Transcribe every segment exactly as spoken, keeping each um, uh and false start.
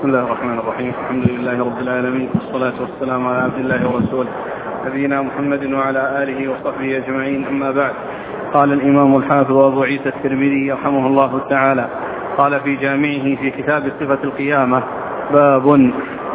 بسم الله الرحمن الرحيم. الحمد لله رب العالمين، والصلاة والسلام على عبد الله ورسوله نبينا محمد وعلى آله وصحبه أجمعين، أما بعد. قال الإمام الحافظ أبو عيسى الترمذي رحمه الله تعالى قال في جامعه في كتاب صفة القيامة: باب.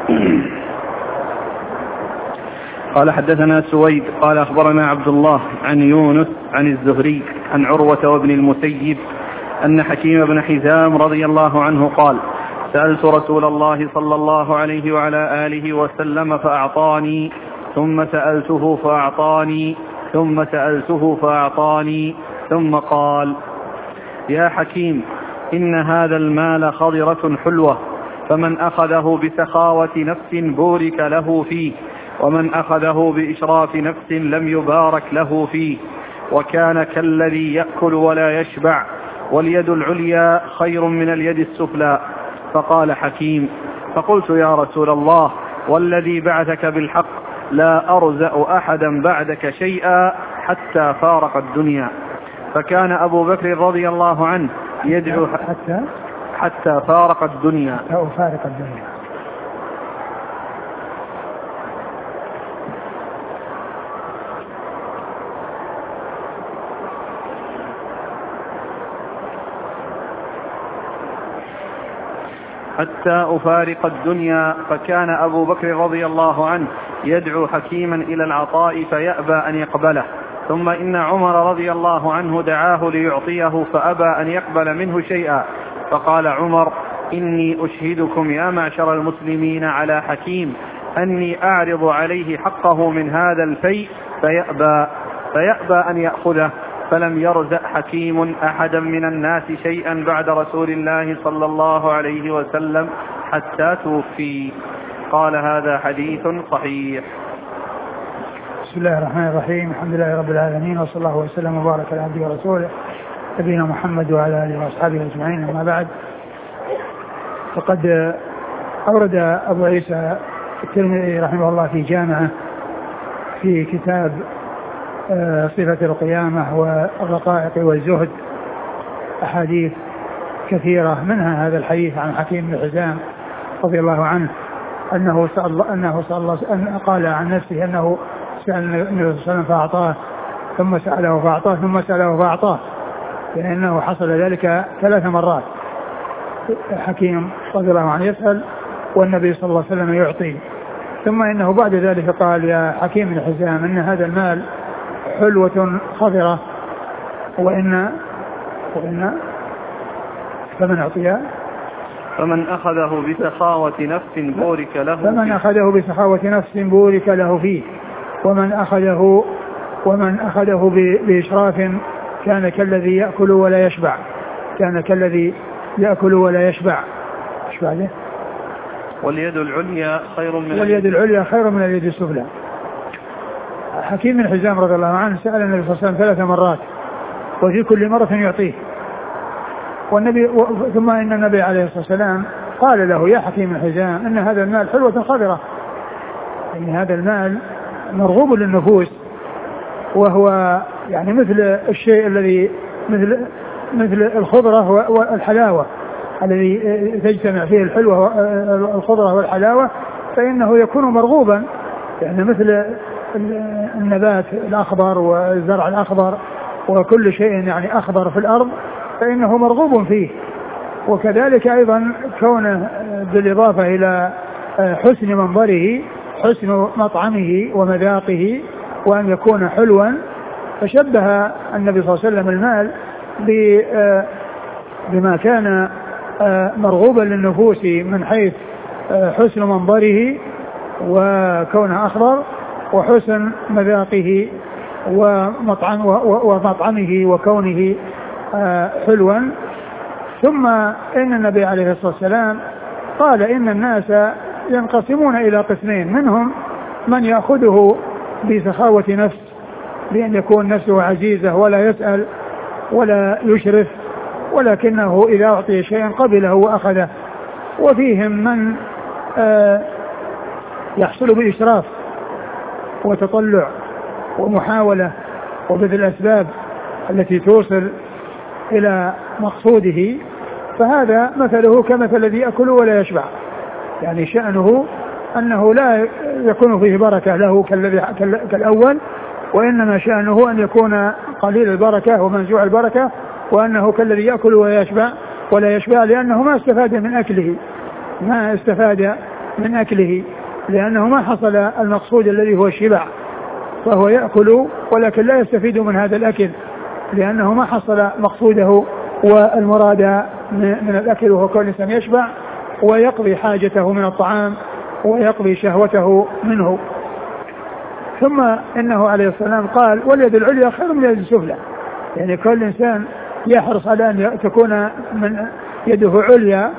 قال حدثنا سويد قال أخبرنا عبد الله عن يونس عن الزهري عن عروة وابن المسيب أن حكيم بن حزام رضي الله عنه قال: سألت رسول الله صلى الله عليه وعلى آله وسلم فأعطاني، ثم سألته فأعطاني، ثم سألته فأعطاني، ثم قال: يا حكيم، إن هذا المال خضرة حلوة، فمن أخذه بسخاوة نفس بورك له فيه، ومن أخذه بإشراف نفس لم يبارك له فيه، وكان كالذي يأكل ولا يشبع، واليد العليا خير من اليد السفلى. فقال حكيم: فقلت يا رسول الله، والذي بعثك بالحق لا أرزأ أحدا بعدك شيئا حتى فارق الدنيا. فكان أبو بكر رضي الله عنه يدعو حتى حتى فارق الدنيا أو فارق الدنيا. حتى أفارق الدنيا. فكان أبو بكر رضي الله عنه يدعو حكيما إلى العطاء فيأبى أن يقبله، ثم إن عمر رضي الله عنه دعاه ليعطيه فأبى أن يقبل منه شيئا، فقال عمر: إني أشهدكم يا معشر المسلمين على حكيم أني أعرض عليه حقه من هذا الفيء فيأبى, فيأبى أن يأخذه. فلم يرزق حكيم أحدا من الناس شيئا بعد رسول الله صلى الله عليه وسلم حتى توفي. قال: هذا حديث صحيح. بسم الله الرحمن الرحيم. الحمد لله رب العالمين، وصلى الله وسلم وبارك على عبده ورسوله نبينا محمد وعلى آله وأصحابه أجمعين، أما بعد. فقد أورد أبو عيسى الترمذي رحمه الله في جامعه في كتاب صفة القيامة والرقائق والزهد أحاديث كثيرة، منها هذا الحديث عن حكيم بن حزام رضي الله عنه أنه سأل أنه سأل الله أن قال عن نفسه أنه سأل النبي صلى الله عليه وسلم فأعطاه، ثم سأله فأعطاه، ثم سأله فأعطاه، لأنه حصل ذلك ثلاث مرات. حكيم رضي الله عنه يسأل والنبي صلى الله عليه وسلم يعطي، ثم إنه بعد ذلك قال: يا حكيم بن حزام، إن هذا المال حلوة خضرة، وإن وإن فمن أعطيها فمن أخذه بسخاوة نفس بورك له فمن أخذه بسخاوة نفس بورك له فيه، ومن أخذه ومن أخذه بإشراف كان كالذي يأكل ولا يشبع كان كالذي يأكل ولا يشبع. إيش بعده؟ واليد العليا خير من واليد العليا خير من اليد السفلى. حكيم بن حزام رضي الله عنه سأل النبي صلى الله عليه وسلم ثلاث مرات، وفي كل مرة يعطيه، والنبي ثم إن النبي عليه الصلاة والسلام قال له: يا حكيم بن حزام، إن هذا المال حلوة خضرة، يعني هذا المال مرغوب للنفوس، وهو يعني مثل الشيء الذي مثل مثل الخضرة والحلاوة الذي تجتمع فيه الحلوة الخضرة والحلاوة، فإنه يكون مرغوبا، يعني مثل النبات الأخضر والزرع الأخضر وكل شيء يعني أخضر في الأرض فإنه مرغوب فيه. وكذلك أيضا كونه بالإضافة إلى حسن منظره حسن مطعمه ومذاقه وأن يكون حلوا، فشبه النبي صلى الله عليه وسلم المال بما كان مرغوبا للنفوس من حيث حسن منظره وكونه أخضر، وحسن مذاقه ومطعم ومطعمه وكونه حلوا. ثم إن النبي عليه الصلاة والسلام قال: إن الناس ينقسمون إلى قسمين، منهم من يأخذه بسخاوة نفس، بأن يكون نفسه عزيزة ولا يسأل ولا يشرف، ولكنه إذا أعطي شيئا قبله وأخذه. وفيهم من يحصل بإشراف وتطلع ومحاولة وبذل الأسباب التي توصل إلى مقصوده، فهذا مثله كمثل الذي يأكل ولا يشبع، يعني شأنه أنه لا يكون فيه بركة له كالذي كالأول، وإنما شأنه أن يكون قليل البركة ومنزوع البركة، وأنه كالذي يأكل ويشبع ولا يشبع، لأنه ما استفاد من أكله ما استفاد من أكله لأنه ما حصل المقصود الذي هو الشبع، فهو يأكل ولكن لا يستفيد من هذا الأكل لأنه ما حصل مقصوده والمراد من الأكل، وهو كون الإنسان يشبع ويقضي حاجته من الطعام ويقضي شهوته منه. ثم إنه عليه السلام قال واليد العليا خير من اليد السفلى، يعني كل إنسان يحرص على أن تكون من يده عليا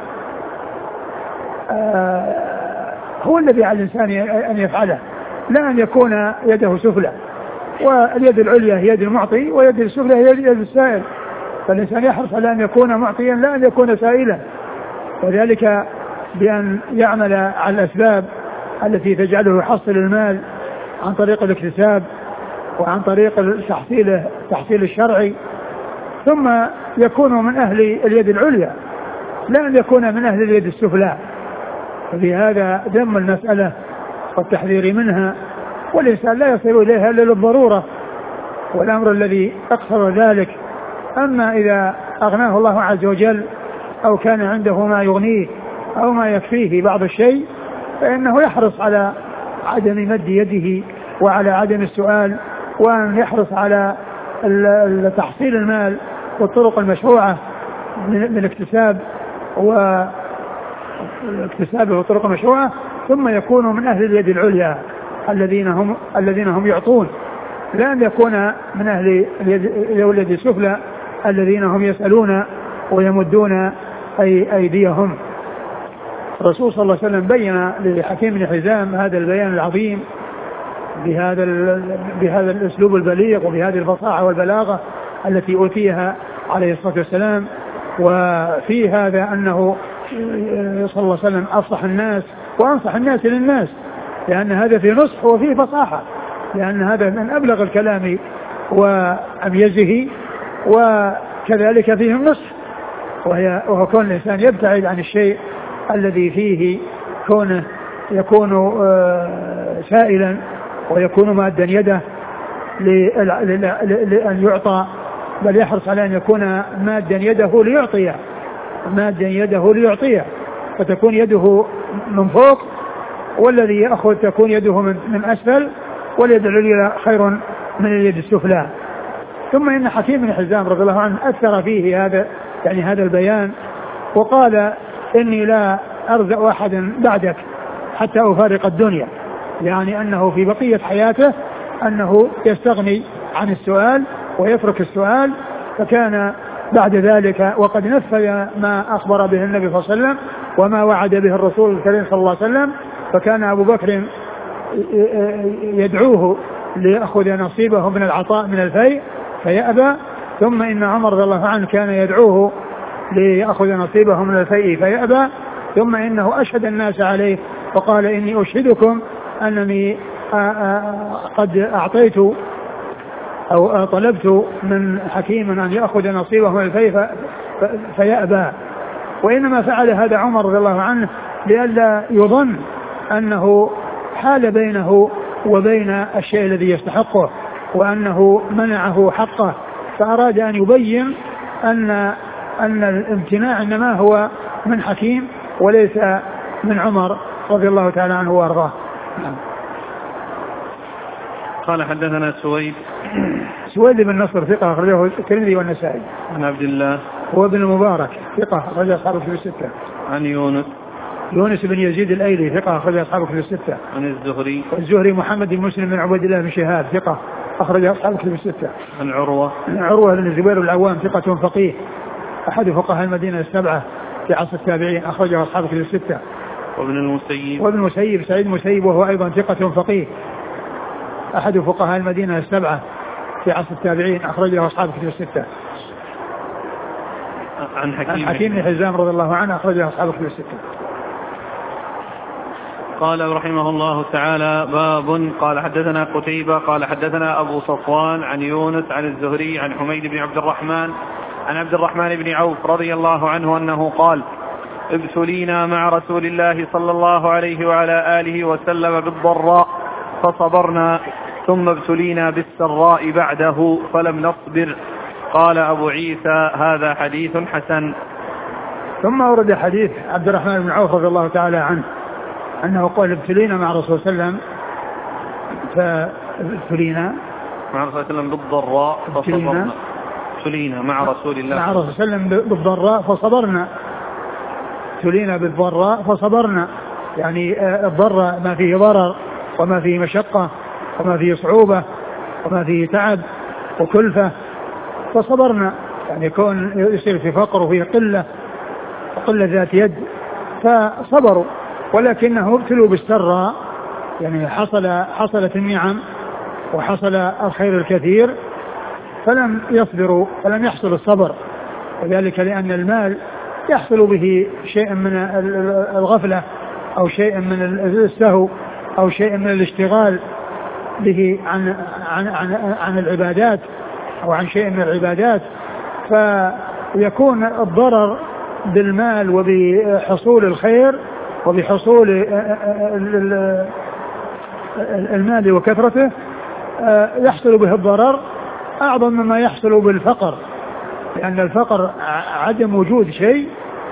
آه هو الذي على الإنسان أن يفعله، لا أن يكون يده سفلى. واليد العليا هي يد المعطي ويد السفلى هي يد السائل، فالإنسان يحرص على أن يكون معطيا لا أن يكون سائلا، وذلك بأن يعمل على الأسباب التي تجعله يحصل المال عن طريق الاكتساب وعن طريق تحصيله تحصيل الشرعي، ثم يكون من أهل اليد العليا لا أن يكون من أهل اليد السفلى. ففي هذا ذم المسألة والتحذير منها، والإنسان لا يصل إليها إلا للضرورة والأمر الذي أقصر ذلك. أما إذا أغناه الله عز وجل أو كان عنده ما يغنيه أو ما يكفيه بعض الشيء فإنه يحرص على عدم مد يده وعلى عدم السؤال، وأن يحرص على تحصيل المال والطرق المشروعة من الاكتساب والاكتساب والطرق المشروعة، ثم يكون من أهل اليد العليا الذين هم الذين هم يعطون، لا أن يكون من أهل اليد السفلى الذين هم يسألون ويمدون أي أيديهم. الرسول صلى الله عليه وسلم بين لحكيم بن حزام هذا البيان العظيم بهذا بهذا الأسلوب البليغ وبهذه الفصاحة والبلاغة التي أوتيها عليه الصلاة والسلام. وفي هذا أنه صلى الله عليه وسلم أفصح الناس وأنصح الناس للناس، لأن هذا في نصح وفيه فصاحة، لأن هذا من أبلغ الكلام وأميزه، وكذلك فيه النصح وهي وهو كون الإنسان يبتعد عن الشيء الذي فيه كونه يكون سائلا ويكون مادا يده لأن يعطى، بل يحرص على أن يكون مادا يده ليعطيه مادا يده ليعطيه فتكون يده من فوق، والذي يأخذ تكون يده من أسفل، واليد العليا خير من اليد السفلى. ثم إن حكيم بن حزام رضي الله عنه أكثر فيه هذا يعني هذا البيان، وقال إني لا أرزق أحدا بعدك حتى أفارق الدنيا، يعني أنه في بقية حياته أنه يستغني عن السؤال ويترك السؤال. فكان بعد ذلك وقد نفذ ما أخبر به النبي صلى الله عليه وسلم وما وعد به الرسول الكريم صلى الله عليه وسلم، فكان أبو بكر يدعوه ليأخذ نصيبه من العطاء من الفيء فيأبى، ثم إن عمر رضي الله عنه كان يدعوه ليأخذ نصيبه من الفيء فيأبى، ثم إنه أشهد الناس عليه وقال إني أشهدكم أنني قد أعطيت أو طلبت من حكيم أن يأخذ نصيبه من الفيء فيأبى. وإنما فعل هذا عمر رضي الله عنه لئلا يظن أنه حال بينه وبين الشيء الذي يستحقه وأنه منعه حقه، فأراد أن يبين أن أن الامتناع إنما هو من حكيم وليس من عمر رضي الله تعالى عنه وأرضاه. قال حدثنا سويد سويد بن نصر ثقة أخرجه الترمذي والنسائي. عن عبد الله هو ابن المبارك ثقة أخرجه أصحابه في الستة. عن يونس يونس بن يزيد الأيلي ثقة أخرجه أصحابه في الستة. عن الزهري الزهري محمد بن مسلم بن عبد الله بن شهاب ثقة أخرجه أصحابه في الستة. عن عروة عروة بن الزبير بن العوام ثقة فقيه أحد فقهاء المدينة السبعة في عصر التابعين أخرجه أصحابه في الستة. وابن المسيب وابن المسيب سعيد المسيب وهو أيضا ثقة فقيه أحد فقهاء المدينة السبعة في عصر التابعين أخرجه أصحابه في الستة. عن حكيم, عن حكيم بن حزام رضي الله عنه أخرجه أصحابه في الستة. قال رحمه الله تعالى باب. قال حدثنا قتيبة قال حدثنا أبو صفوان عن يونس عن الزهري عن حميد بن عبد الرحمن عن عبد الرحمن بن عوف رضي الله عنه أنه قال ابتلينا مع رسول الله صلى الله عليه وعلى آله وسلم بالضراء فصبرنا ثم ابتلينا بالسراء بعده فلم نصبر. قال أبو عيسى هذا حديث حسن. ثم ورد حديث عبد الرحمن بن عوف رضي الله تعالى عنه أنه قال ابتلينا مع رسول الله صلى الله عليه وسلم فابتلينا مع رسول الله صلى الله عليه وسلم بالضراء فصبرنا. ابتلينا مع رسول الله مع رسول الله صلى الله عليه وسلم بالضراء فصبرنا. ابتلينا بالضراء فصبرنا، يعني الضراء ما فيه ضرر وما فيه مشقة وما فيه صعوبة وما فيه تعب وكلفة فصبرنا، يعني يكون يصير في فقر وفيه قلة قلة ذات يد فصبروا، ولكنه ابتلوا بالسراء، يعني حصل حصلت النعم وحصل الخير الكثير فلم يصبروا فلم يحصل الصبر، وذلك لأن المال يحصل به شيء من الغفلة أو شيء من السهو أو شيء من الاشتغال به عن عن عن, عن العبادات أو عن شيء من العبادات، فيكون الضرر بالمال وبحصول الخير وبحصول المال وكثرته يحصل به الضرر أعظم مما يحصل بالفقر، لأن الفقر عدم وجود شيء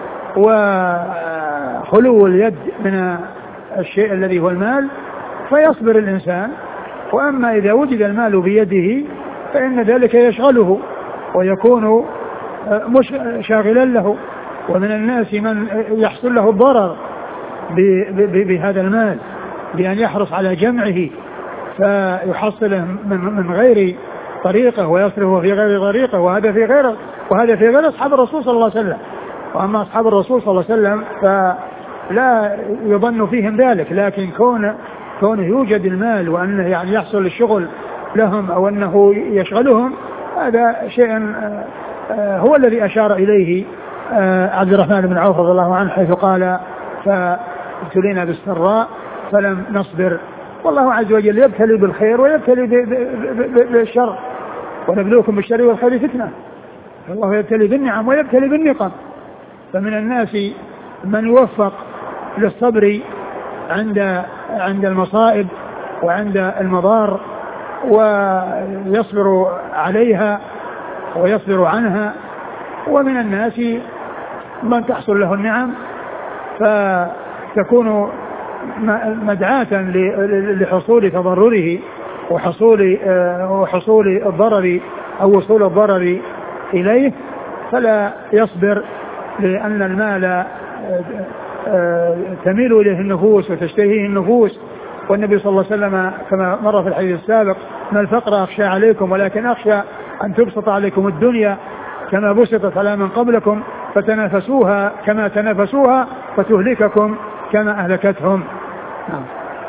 وخلو اليد من الشيء الذي هو المال فيصبر الإنسان، وأما إذا وجد المال بيده فإن ذلك يشغله ويكون مش شاغلا له. ومن الناس من يحصل له الضرر بهذا المال بأن يحرص على جمعه فيحصله من غير طريقه ويصرفه في غير طريقه، وهذا في غير وهذا في غير أصحاب الرسول صلى الله عليه وسلم. وأما أصحاب الرسول صلى الله عليه وسلم فلا يظن فيهم ذلك، لكن كون كونه يوجد المال وأنه يعني يحصل الشغل لهم أو أنه يشغلهم هذا شيء هو الذي أشار إليه عبد الرحمن بن عوف رضي الله عنه حيث قال فابتلينا بالسراء فلم نصبر. والله عز وجل يبتلي بالخير ويبتلي بالشر، ونبلوكم بالشر والخير فتنة، الله يبتلي بالنعم ويبتلي بالنقم. فمن الناس من يوفق للصبر عند عند المصائب وعند المضار ويصبر عليها ويصبر عنها، ومن الناس من تحصل له النعم فتكون مدعاة لحصول تضرره وحصول وحصول الضرر أو وصول الضرر إليه فلا يصبر، لأن المال تميل إليه النفوس وتشتهيه النفوس. والنبي صلى الله عليه وسلم كما مر في الحديث السابق ما الفقر أخشى عليكم ولكن أخشى أن تبسط عليكم الدنيا كما بسطت على من قبلكم فتنافسوها كما تنافسوها فتهلككم كما أهلكتهم. نعم.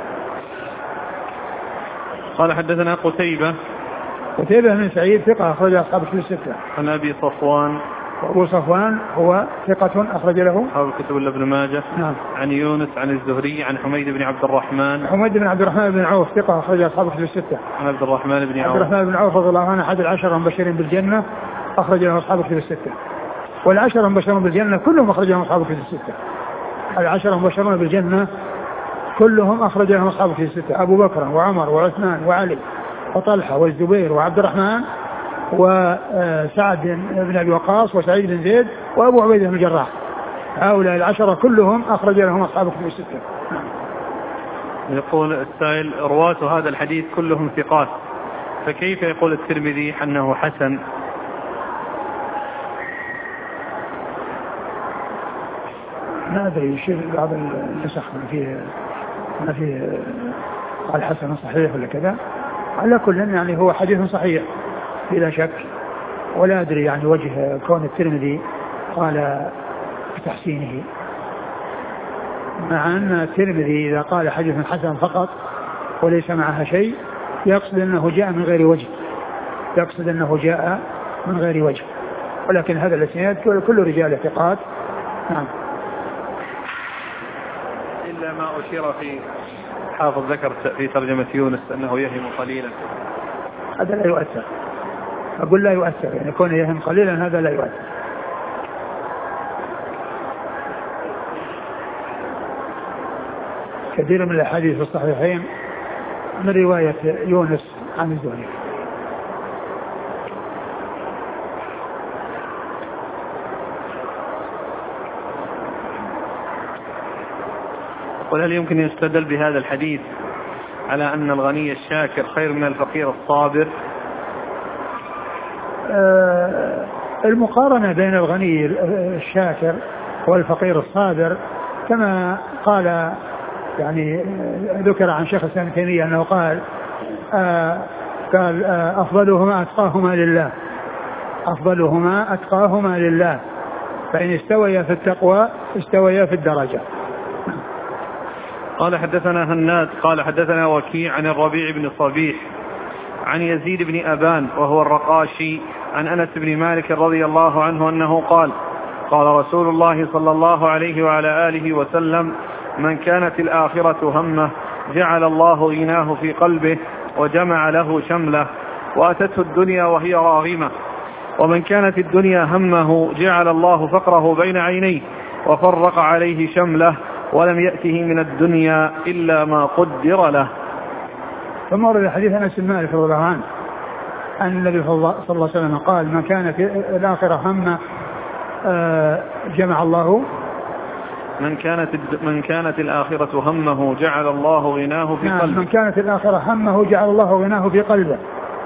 قال حدثنا قتيبة قتيبة بن سعيد ثقة أخرج أصحاب الكتب الستة. عن أبي صفوان وأبو صفوان هو ثقة أخرج له أصحاب الكتب إلا ابن ماجه. نعم. عن يونس عن الزهري عن حميد بن عبد الرحمن حميد بن عبد الرحمن بن عوف ثقة أخرج أصحاب الكتب الستة. عن عبد الرحمن بن عوف عبد الرحمن بن عوف رضي الله عنه أحد العشرة المبشرين بالجنة أخرج له أصحاب الكتب الستة، والعشرة المبشرون بالجنة كلهم أخرج لهم أصحاب الكتب الستة. العشرة المبشرون بالجنة كلهم أخرج لهم أصحاب الكتب الستة، أبو بكر وعمر وعثمان وعلي وطلحة والزبير وعبد الرحمن وسعد بن أبي وقاص وسعيد بن زيد وأبو عبيدة بن الجراح، هؤلاء العشرة كلهم أخرج لهم أصحاب الكتب الستة. يقول السائل رواة هذا الحديث كلهم ثقات، فكيف يقول الترمذي أنه حسن؟ ما أدري شيء بعض النسخ ما فيه ما فيه قال حسن صحيح ولا كذا، على كل يعني هو حديث صحيح بلا شك، ولا أدري يعني وجه كون الترمذي قال بتحسينه، مع أن الترمذي إذا قال حديث حسن فقط وليس معها شيء يقصد أنه جاء من غير وجه، يقصد أنه جاء من غير وجه، ولكن هذا الاسناد كل رجال ثقات. نعم. إلا ما أشير في حافظ ذكر في ترجمة يونس أنه يهم قليلا، هذا لا يؤثر، أقول لا يؤثر، يعني كونه يهم قليلا هذا لا يؤثر. كثير من الأحاديث في الصحيحين من رواية يونس عن الزهري. وهل يمكن يستدل بهذا الحديث على أن الغني الشاكر خير من الفقير الصابر؟ آه المقارنة بين الغني الشاكر والفقير الصابر كما قال يعني ذكر عن شيخ الإسلام ابن تيمية أنه قال آه قال آه أفضلهما أتقاهما لله أفضلهما أتقاهما لله فإن استويا في التقوى استويا في الدرجة. قال حدثنا هناد قال حدثنا وكيع عن الربيع بن صبيح عن يزيد بن أبان وهو الرقاشي عن أنس بن مالك رضي الله عنه أنه قال قال رسول الله صلى الله عليه وعلى آله وسلم من كانت الآخرة همه جعل الله غناه في قلبه وجمع له شمله وأتته الدنيا وهي راغمة ومن كانت الدنيا همه جعل الله فقره بين عينيه وفرق عليه شمله ولم يأته من الدنيا إلا ما قدر له. ثم ورد حديث أنس بن مالك رضي الله عنه أن النبي صلى الله عليه وسلم قال من كانت الآخرة همه جمع الله من كانت من كانت الآخرة همه جعل الله غناه في نعم قلبه. من كانت الآخرة همه جعل الله غناه في قلبه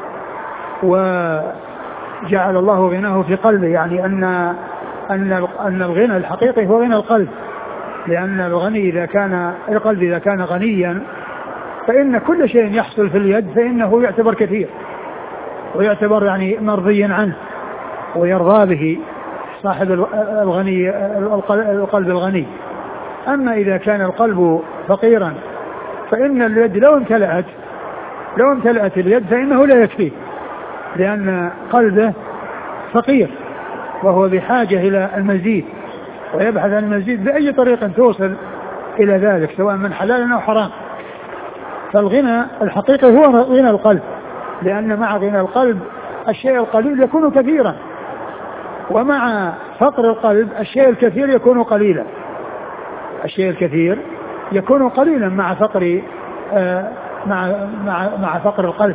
وجعل الله غناه في قلبه يعني أن أن أن الغنى الحقيقي هو غنى القلب لأن الغني إذا كان القلب إذا كان غنيا فإن كل شيء يحصل في اليد فإنه يعتبر كثير ويعتبر يعني مرضيا عنه ويرضى به صاحب الغني القلب الغني. أما إذا كان القلب فقيرا فإن اليد لو امتلأت لو امتلأت اليد فإنه لا يكفيه لأن قلبه فقير وهو بحاجة إلى المزيد ويبحث عن المزيد بأي طريقة توصل إلى ذلك سواء من حلال أو حرام. فالغنى الحقيقي هو غنى القلب لأن مع غنى القلب الشيء القليل يكون كثيرا ومع فقر القلب الشيء الكثير يكون قليلا الشيء الكثير يكون قليلا مع فقر آه مع مع مع فقر القلب.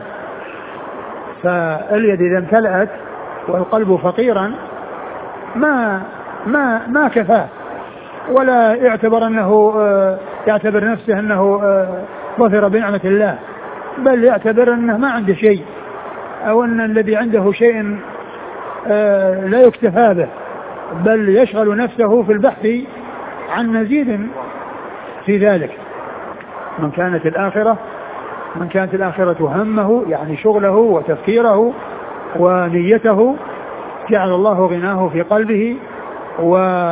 فاليد إذا امتلأت والقلب فقيرا ما ما ما كفاه ولا يعتبر أنه آه يعتبر نفسه أنه آه ظفر بنعمة الله بل يعتبر أنه ما عنده شيء أو أن الذي عنده شيء آه لا يكتفى به بل يشغل نفسه في البحث عن مزيد في ذلك. من كانت الآخرة من كانت الآخرة همه يعني شغله وتفكيره ونيته جعل الله غناه في قلبه و...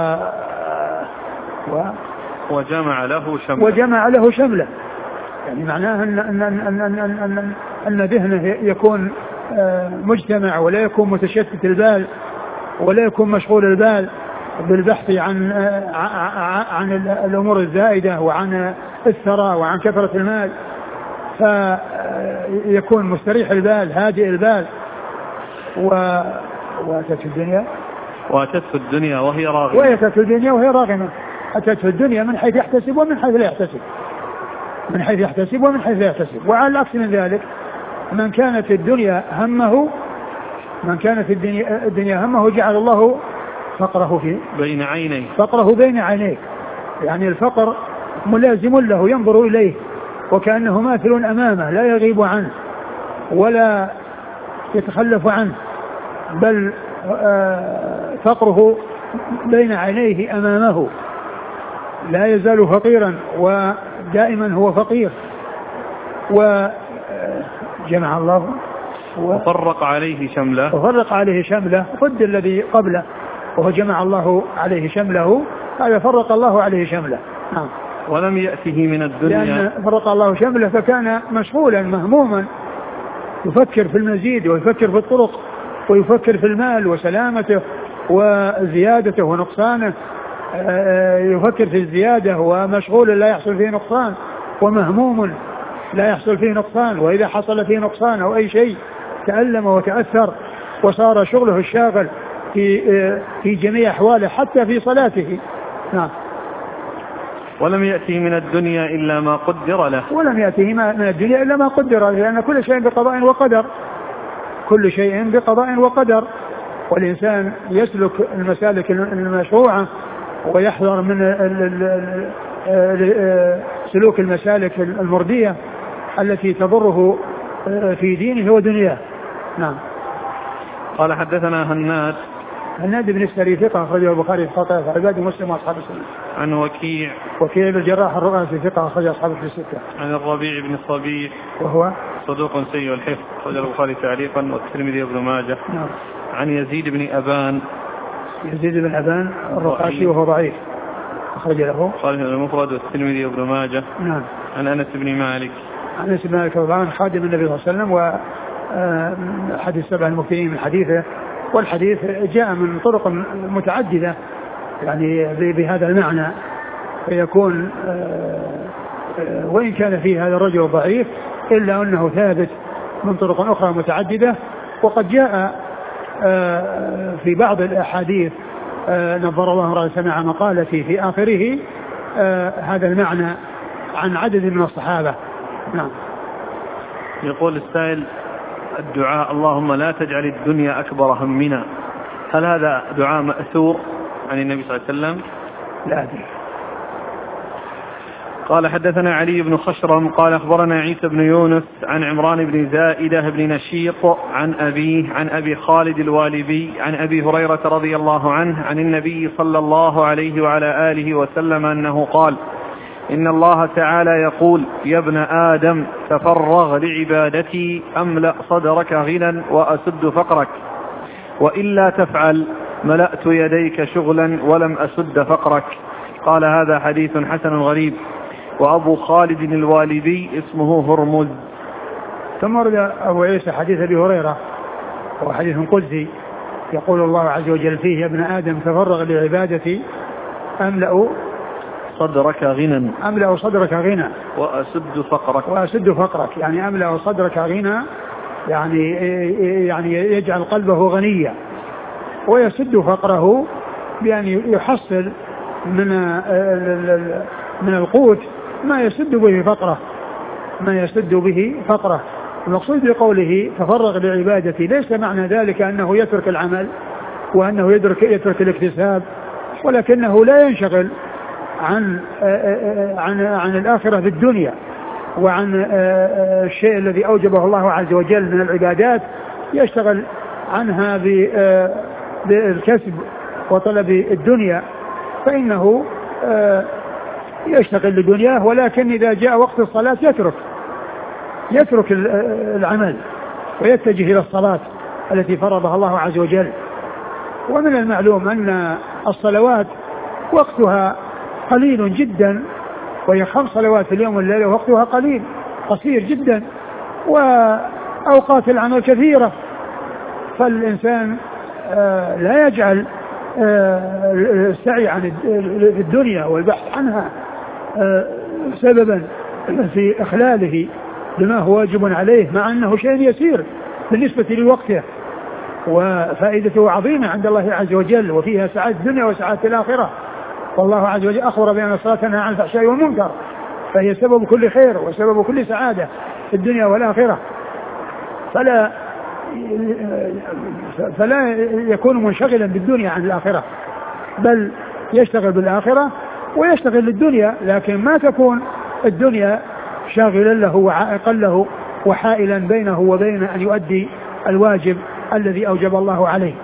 و... وجمع له شمله وجمع له شمله يعني معناه أن, أن, أن, أن, أن, أن ذهنه يكون مجتمع ولا يكون متشتت البال ولا يكون مشغول البال بالبحث عن عن الأمور الزائدة وعن الثراء وعن كثرة المال فيكون مستريح البال هادئ البال. و وأتت الدنيا وأتت الدنيا وهي راغمة وأتت الدنيا وهي راغمة أتت الدنيا من حيث يحتسب ومن حيث لا يحتسب من حيث يحتسب ومن حيث لا يحتسب. وعلى العكس من ذلك من كانت الدنيا همه من كانت الدنيا, الدنيا همه جعل الله فقره في بين عينيه فقره بين عينيه يعني الفقر ملازم له ينظر إليه وكأنه ماثل أمامه لا يغيب عنه ولا يتخلف عنه بل فقره بين عينيه أمامه لا يزال فقيرا ودائما هو فقير. وجمع الله وفرق عليه شمله وفرق عليه شمله ضد الذي قبله وهو جمع الله عليه شمله هذا فرق الله عليه شمله. نعم. ولم يأته من الدنيا لأن فرق الله شمله فكان مشغولا مهموما يفكر في المزيد ويفكر في الطرق ويفكر في المال وسلامته وزيادته ونقصانه يفكر في الزيادة ومشغول لا يحصل فيه نقصان ومهموم لا يحصل فيه نقصان وإذا حصل فيه نقصان أو أي شيء تألم وتأثر وصار شغله الشاغل في في جميع أحواله حتى في صلاته. نعم. ولم يأته من الدنيا إلا ما قدر له. ولم يأته من الدنيا إلا ما قدر له، لأن كل شيء بقضاء وقدر، كل شيء بقضاء وقدر. والإنسان يسلك المسالك المشروعة ويحذر من سلوك المسالك المردية التي تضره في دينه ودنياه. نعم. قال حدثنا هناد هناد بن السري ثقة أخرجه البخاري في خطأ عباد مسلم وأصحاب السنة. عن وكيع وكيع بن الجراح الرؤاسي ثقة أخرجه أصحاب الستة. عن الربيع بن الصبيح وهو صدوق سيء الحفظ أخرجه البخاري تعليقا والترمذي وابن ماجه. نعم. عن يزيد بن أبان يزيد بن أبان الرقاشي وهو ضعيف أخرج له قال المفرد والترمذي وابن ماجه. نعم. عن أنس بن مالك عن أنس بن مالك طبعا خادم النبي صلى الله عليه وسلم وأحد السبع المكثرين من حديثه، والحديث جاء من طرق متعددة يعني بهذا المعنى، فيكون وإن كان فيه هذا الرجل ضعيف إلا أنه ثابت من طرق أخرى متعددة. وقد جاء في بعض الأحاديث نظر الله امرأ سمع مقالتي في آخره هذا المعنى عن عدد من الصحابة. نعم. يقول السائل الدعاء اللهم لا تجعل الدنيا أكبر همنا، هل هذا دعاء مأثور عن النبي صلى الله عليه وسلم؟ لا أدري. قال حدثنا علي بن خشرم قال أخبرنا عيسى بن يونس عن عمران بن زائدة بن نشيط عن أبيه عن أبي خالد الوالبي عن أبي هريرة رضي الله عنه عن النبي صلى الله عليه وعلى آله وسلم أنه قال إن الله تعالى يقول يا ابن آدم تفرغ لعبادتي أملأ صدرك غنى وأسد فقرك، وإلا تفعل ملأت يديك شغلا ولم أسد فقرك. قال هذا حديث حسن غريب. وأبو خالد الوالبي اسمه هرمز. ثم ورد أبو عيسى حديث أبي هريرة وهو حديث قدسي يقول الله عز وجل فيه يا ابن آدم تفرغ لعبادتي أملأ صدرك غنى أملأ صدرك غنى وأسد فقرك وأسد فقرك يعني أملأ صدرك غنى يعني يعني يجعل قلبه غنيا، ويسد فقره بأن يحصل من من القوت ما يسد به فقره ما يسد به فقره. المقصود بقوله تفرغ لعبادتي ليس معنى ذلك أنه يترك العمل وأنه يترك يترك الاكتساب، ولكنه لا ينشغل عن عن عن الآخرة في الدنيا وعن الشيء الذي أوجبه الله عز وجل من العبادات، يشتغل عنها بالكسب وطلب الدنيا، فإنه يشتغل لدنياه، ولكن إذا جاء وقت الصلاة يترك يترك العمل ويتجه إلى الصلاة التي فرضها الله عز وجل. ومن المعلوم أن الصلوات وقتها قليل جدا، وهي خمس صلوات في اليوم والليلة وقتها قليل قصير جدا، وأوقات العمل كثيرة، فالإنسان لا يجعل السعي عن الدنيا والبحث عنها سببا في إخلاله بما هو واجب عليه، مع أنه شيء يسير بالنسبة لوقته وفائدته عظيمة عند الله عز وجل، وفيها سعادة الدنيا وسعادة الآخرة. والله عز وجل أخبر بأن الصلاة تنهى عن الفحشاء والمنكر، فهي سبب كل خير وسبب كل سعادة في الدنيا والآخرة، فلا فلا يكون منشغلا بالدنيا عن الآخرة، بل يشتغل بالآخرة ويشتغل للدنيا، لكن ما تكون الدنيا شاغلا له وعائقا له وحائلا بينه وبين أن يؤدي الواجب الذي أوجب الله عليه.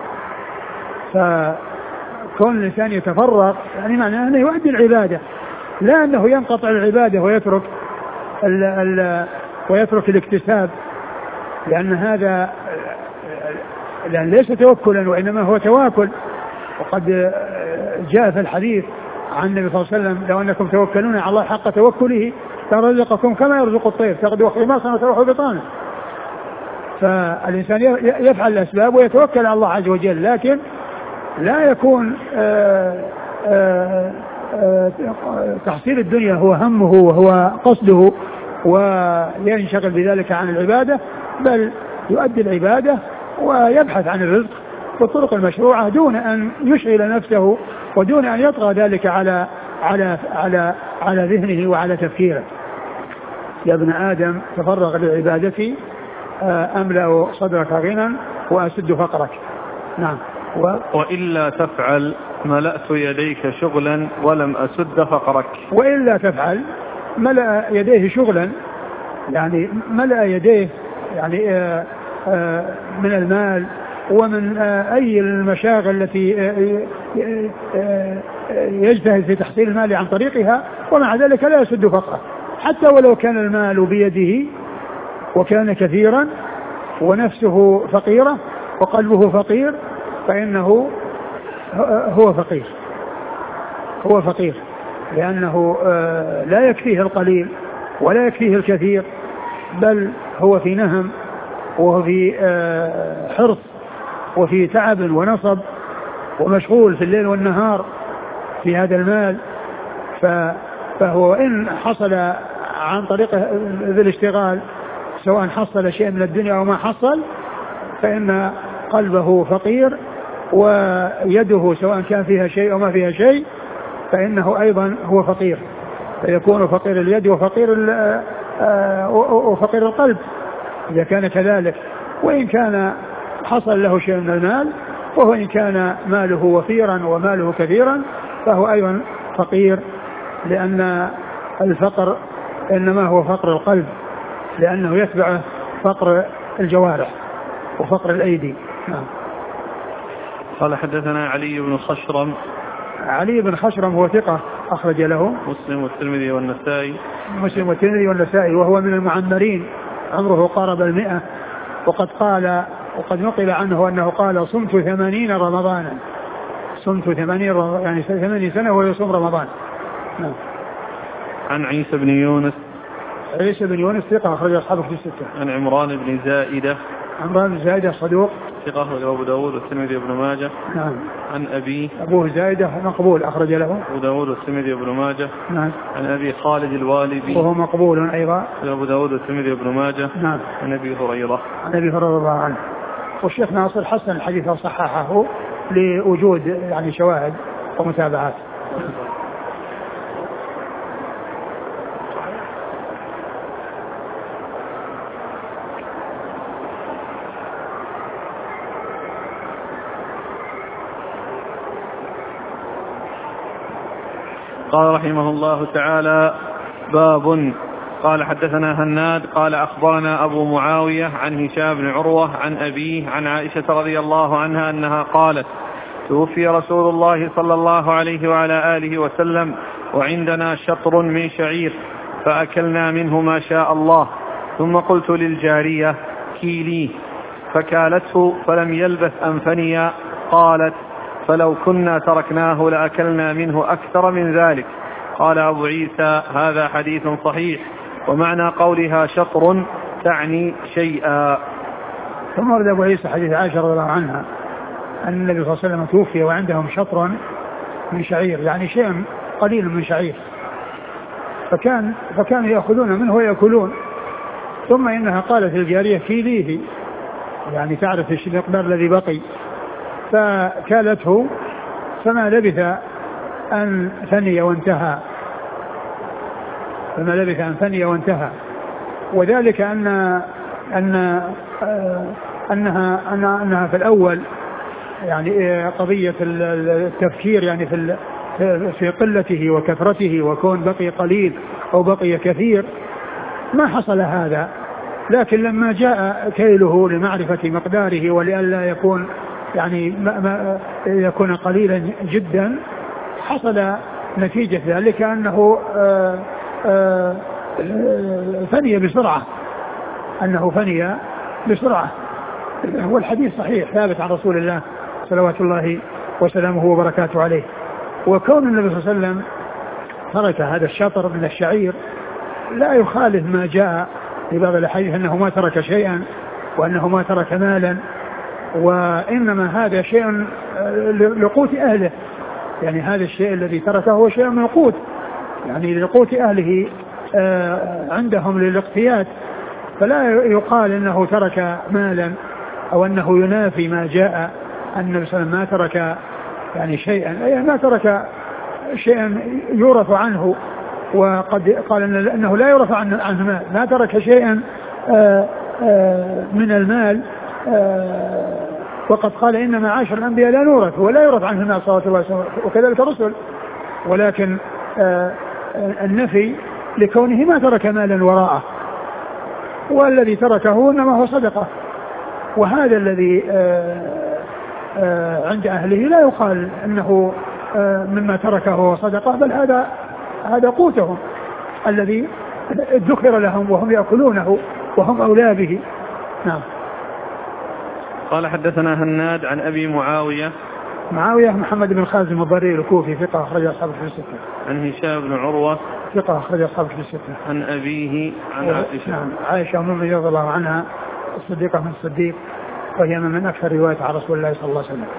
فكون الإنسان يتفرغ يعني معناه أنه يؤدي العبادة، لا أنه ينقطع العبادة ويترك ال ال ويترك الاكتساب، لأن هذا لأن ليس توكلا وإنما هو تواكل. وقد جاء في الحديث عن النبي صلى الله عليه وسلم لو أنكم توكلون على الله حق توكله لرزقكم كما يرزق الطير تغدو خماصا وتروح بطانا. فالإنسان يفعل الأسباب ويتوكل على الله عز وجل، لكن لا يكون آآ آآ آآ تحصيل الدنيا هو همه وهو قصده وينشغل بذلك عن العبادة، بل يؤدي العبادة ويبحث عن الرزق بالطرق المشروعة دون أن يشغل نفسه ودون أن يطغى ذلك على على على على ذهنه وعلى تفكيره. يا ابن آدم تفرغ لعبادتي أملأ صدرك غنى وأسد فقرك. نعم. و... وإلا تفعل ملأت يديك شغلا ولم أسد فقرك. وإلا تفعل ملأ يديه شغلا، يعني ملأ يديه يعني آآ آآ من المال ومن أي المشاغل التي يجتهد في تحصيل المال عن طريقها، ومع ذلك لا يسد فقره، حتى ولو كان المال بيده وكان كثيرا ونفسه فقيرة وقلبه فقير، فإنه هو فقير هو فقير لأنه لا يكفيه القليل ولا يكفيه الكثير، بل هو في نهم وهو في حرص وفي تعب ونصب ومشغول في الليل والنهار في هذا المال. فهو إن حصل عن طريق ذي الاشتغال سواء حصل شيء من الدنيا أو ما حصل، فإن قلبه فقير ويده سواء كان فيها شيء أو ما فيها شيء فإنه أيضا هو فقير، فيكون فقير اليد وفقير وفقير القلب إذا كان كذلك. وإن كان حصل له شيء من المال، وهو إن كان ماله وفيرا وماله كثيرا فهو أيضا فقير، لأن الفقر إنما هو فقر القلب، لأنه يتبع فقر الجوارح وفقر الأيدي. نعم. قال حدثنا علي بن خشرم. علي بن خشرم هو ثقة أخرج له مسلم والترمذي والنسائي. مسلم والترمذي والنسائي، وهو من المعمرين، عمره قارب المئة، وقد قال وقد نقل عنه أنه قال صمت ثمانين رمضانا، صمت ثمانين يعني ثمانين سنة وهو يصوم رمضان. نعم. عن عيسى بن يونس. عيسى بن يونس ثقة أخرج أصحابه في الستة. عن عمران بن زائدة. عمران بن زائدة صدوق ثقة أخرج أبو داود والترمذي وابن ماجه. نعم. عن أبي أبوه زائدة مقبول أخرج له أبو داود والترمذي وابن ماجه. نعم. عن أبي خالد الوالبي وهو مقبول أيضا أبو داود والترمذي وابن ماجه. نعم. عن أبي هريرة. عن أبي هريرة رضي الله عنه. والشيخ ناصر حسن الحديث وصححه لوجود يعني شواهد ومتابعات. قال رحمه الله تعالى: باب. قال حدثنا هناد قال أخبرنا أبو معاوية عن هشام بن عروة عن أبيه عن عائشة رضي الله عنها أنها قالت: توفي رسول الله صلى الله عليه وعلى آله وسلم وعندنا شطر من شعير فأكلنا منه ما شاء الله، ثم قلت للجارية: كيليه، فكالته فلم يلبث أن فني. قالت: فلو كنا تركناه لأكلنا منه أكثر من ذلك. قال أبو عيسى: هذا حديث صحيح، ومعنى قولها شطر تعني شيئا. ثم ورد أبو عيسى حديث عائشة رضي الله عنها أن النبي صلى الله عليه وسلم توفي وعندهم شطر من شعير، يعني شيء قليل من شعير، فكان فكانوا يأخذون منه ويأكلون. ثم إنها قالت للجارية: كيليه، يعني تعرف المقدار الذي بقي، فكالته فما لبث أن ثني وانتهى فما لبث أن ثني وانتهى وذلك أن أن أنها أنها في الأول يعني قضية التفكير يعني في في قلته وكثرته، وكون بقي قليل أو بقي كثير ما حصل هذا، لكن لما جاء كيله لمعرفة مقداره ولئلا يكون يعني ما ما يكون قليلا جدا، حصل نتيجة ذلك أنه آآ آآ فني بسرعة أنه فني بسرعة. والحديث صحيح ثابت عن رسول الله صلوات الله وسلامه وبركاته عليه. وكون النبي صلى الله عليه وسلم ترك هذا الشطر من الشعير لا يخالف ما جاء في بعض الأحاديث أنه ما ترك شيئا وأنه ما ترك مالا، وإنما هذا شيء لقوت أهله، يعني هذا الشيء الذي تركه هو شيء من القوت، يعني لقوت أهله عندهم للاقتياد، فلا يقال أنه ترك مالا أو أنه ينافي ما جاء أن النبي صلى الله عليه وسلم ما ترك يعني شيئا، أي ما ترك شيئا يورث عنه، وقد قال أنه لا يورث عنه مال، ما ترك شيئا من المال، وقد قال إن معاشر الأنبياء لا نورث ولا يورث عنه المال صلى الله عليه وسلم، وكذلك الرسل. ولكن النفي لكونه ما ترك مالا وراءه، والذي تركه إنما هو صدقة، وهذا الذي عند أهله لا يقال أنه مما تركه هو صدقة، بل هذا هذا قوتهم الذي ذكر لهم وهم يأكلونه وهم أولى به. نعم. قال حدثنا هناد عن أبي معاوية معاوية محمد بن خازم الضرير الكوفي ثقة أخرج أصحاب الكتب الستة. عن هشام بن عروة ثقة أخرج أصحاب الكتب الستة. عن أبيه عن عائشة. نعم. عائشة أم رضي الله عنها الصديقة من الصديق، وهي من أكثر رواية عن رسول الله صلى الله عليه وسلم.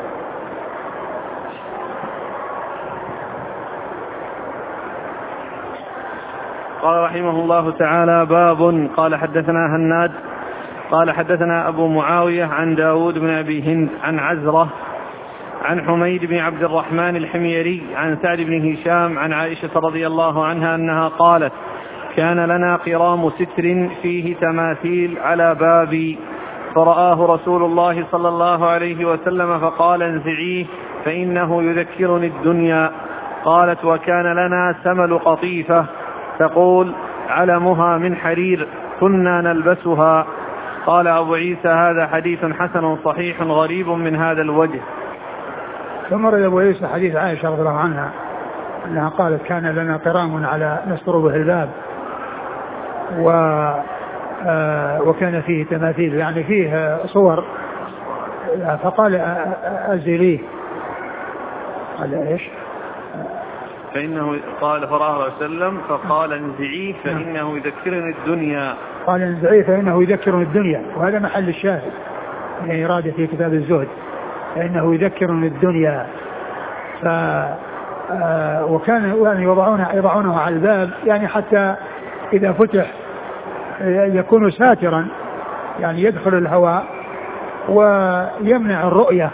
قال رحمه الله تعالى: باب. قال حدثنا هناد قال حدثنا أبو معاوية عن داود بن أبي هند عن عزرة عن حميد بن عبد الرحمن الحميري عن سعد بن هشام عن عائشة رضي الله عنها أنها قالت: كان لنا قرام ستر فيه تماثيل على بابي، فرآه رسول الله صلى الله عليه وسلم فقال: انزعيه فإنه يذكرني الدنيا. قالت: وكان لنا سمل قطيفة تقول: علمها من حرير كنا نلبسها. قال أبو عيسى: هذا حديث حسن صحيح غريب من هذا الوجه. ثم رد أبو عيسى حديث عائشة رضي الله عنها أنها قالت: كان لنا قرام على نستر به الباب، و آه وكان فيه تماثيل، يعني فيه صور، فقال: أزليه. قال إيش؟ فإنه قال فراه الله وسلم فقال: انزعيه فإنه يذكرني الدنيا. قال: انزعيه فإنه يذكرني الدنيا، وهذا محل الشاهد من إرادة في كتاب الزهد، فإنه يذكرني الدنيا. ف آه وكان يعني يضعونه يضعونه على الباب، يعني حتى إذا فتح يكون ساترا، يعني يدخل الهواء ويمنع الرؤية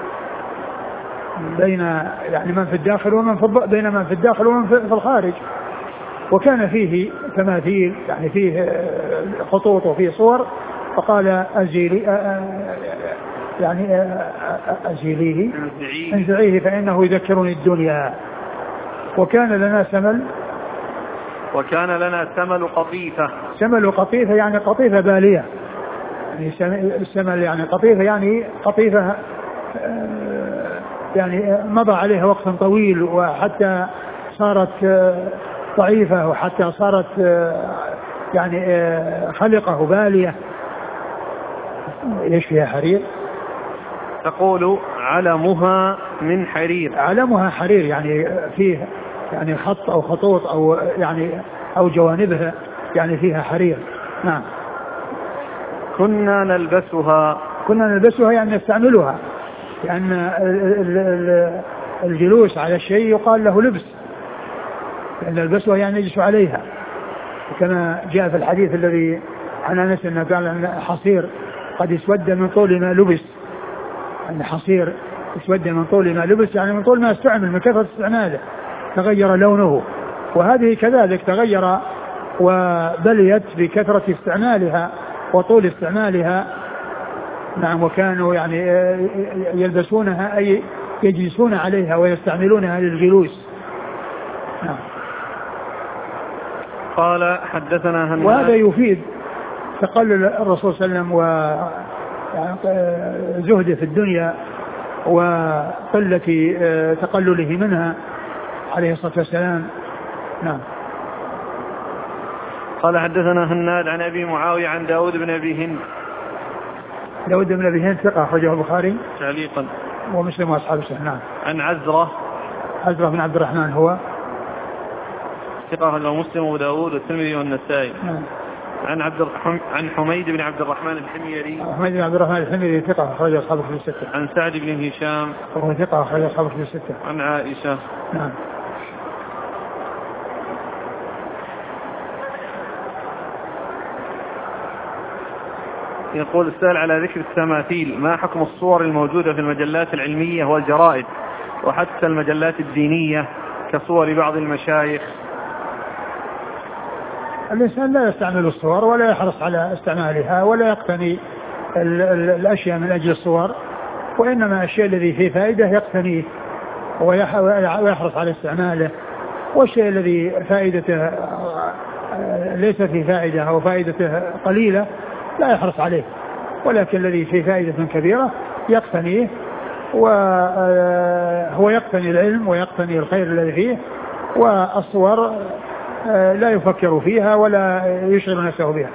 بين يعني من في الداخل ومن في بين من في الداخل ومن في الخارج. وكان فيه تماثيل، يعني فيه خطوط وفيه صور، فقال: أزيلي يعني أزيليه انزعيه فإنه يذكرني الدنيا. وكان لنا سمل وكان لنا سمل قطيفة. سمل قطيفة يعني قطيفة بالية، يعني السمل يعني قطيفة، يعني قطيفة يعني مضى عليها وقت طويل، وحتى صارت ضعيفة، وحتى صارت يعني خلقة بالية. ايش فيها حرير؟ تقول: علمها من حرير. علمها حرير، يعني فيه يعني خط او خطوط او يعني او جوانبها يعني فيها حرير. نعم. كنا نلبسها. كنا نلبسها يعني نستعملها، لأن الجلوس على الشيء يقال له لبس، لأن نلبسها يعني نجلس عليها، كما جاء في الحديث الذي عن أنس أنه قال أن حصير قد اسود من طول ما لبس، أن حصير اسود من طول ما لبس، يعني من طول ما استعمل، من كثرة استعماله تغير لونه، وهذه كذلك تغير وبليت بكثرة استعمالها وطول استعمالها. نعم. وكانوا يعني يلبسونها أي يجلسون عليها ويستعملونها للجلوس. نعم. قال: حدثنا هناد. وهذا يفيد تقلل الرسول صلى الله عليه وسلم وزهده في الدنيا وقلة تقلله منها عليه الصلاة والسلام. نعم. قال: حدثنا هناد عن أبي معاوية عن داود بن أبي هند. داود بن أبي هند ثقة أخرجه البخاري تعليقا ومسلم وأصحاب السنن. نعم. عن عزرة عزرة بن عبد الرحمن هو ثقة أخرجه مسلم وداود والترمذي والنسائي. نعم. عن عبد الرحمن عن حميد بن عبد الرحمن الحميري. حميد بن عبد الرحمن الحميري ثقة أخرجه أصحاب الكتب الستة. عن سعد بن هشام وهو ثقة أخرجه أصحاب الكتب الستة. عن عائشة. نعم. يقول السائل: على ذكر التماثيل، ما حكم الصور الموجودة في المجلات العلمية والجرائد وحتى المجلات الدينية كصور بعض المشايخ؟ الإنسان لا يستعمل الصور ولا يحرص على استعمالها ولا يقتني ال ال الأشياء من أجل الصور، وإنما الشيء الذي فيه فائدة يقتنيه ويحرص على استعماله، والشيء الذي فائدته ليس فيه فائدة أو فائدته قليلة لا يحرص عليه، ولكن الذي فيه فائدة كبيرة يقتنيه، وهو يقتني العلم ويقتني الخير الذي فيه، والصور لا يفكر فيها ولا يشغل نفسه بها.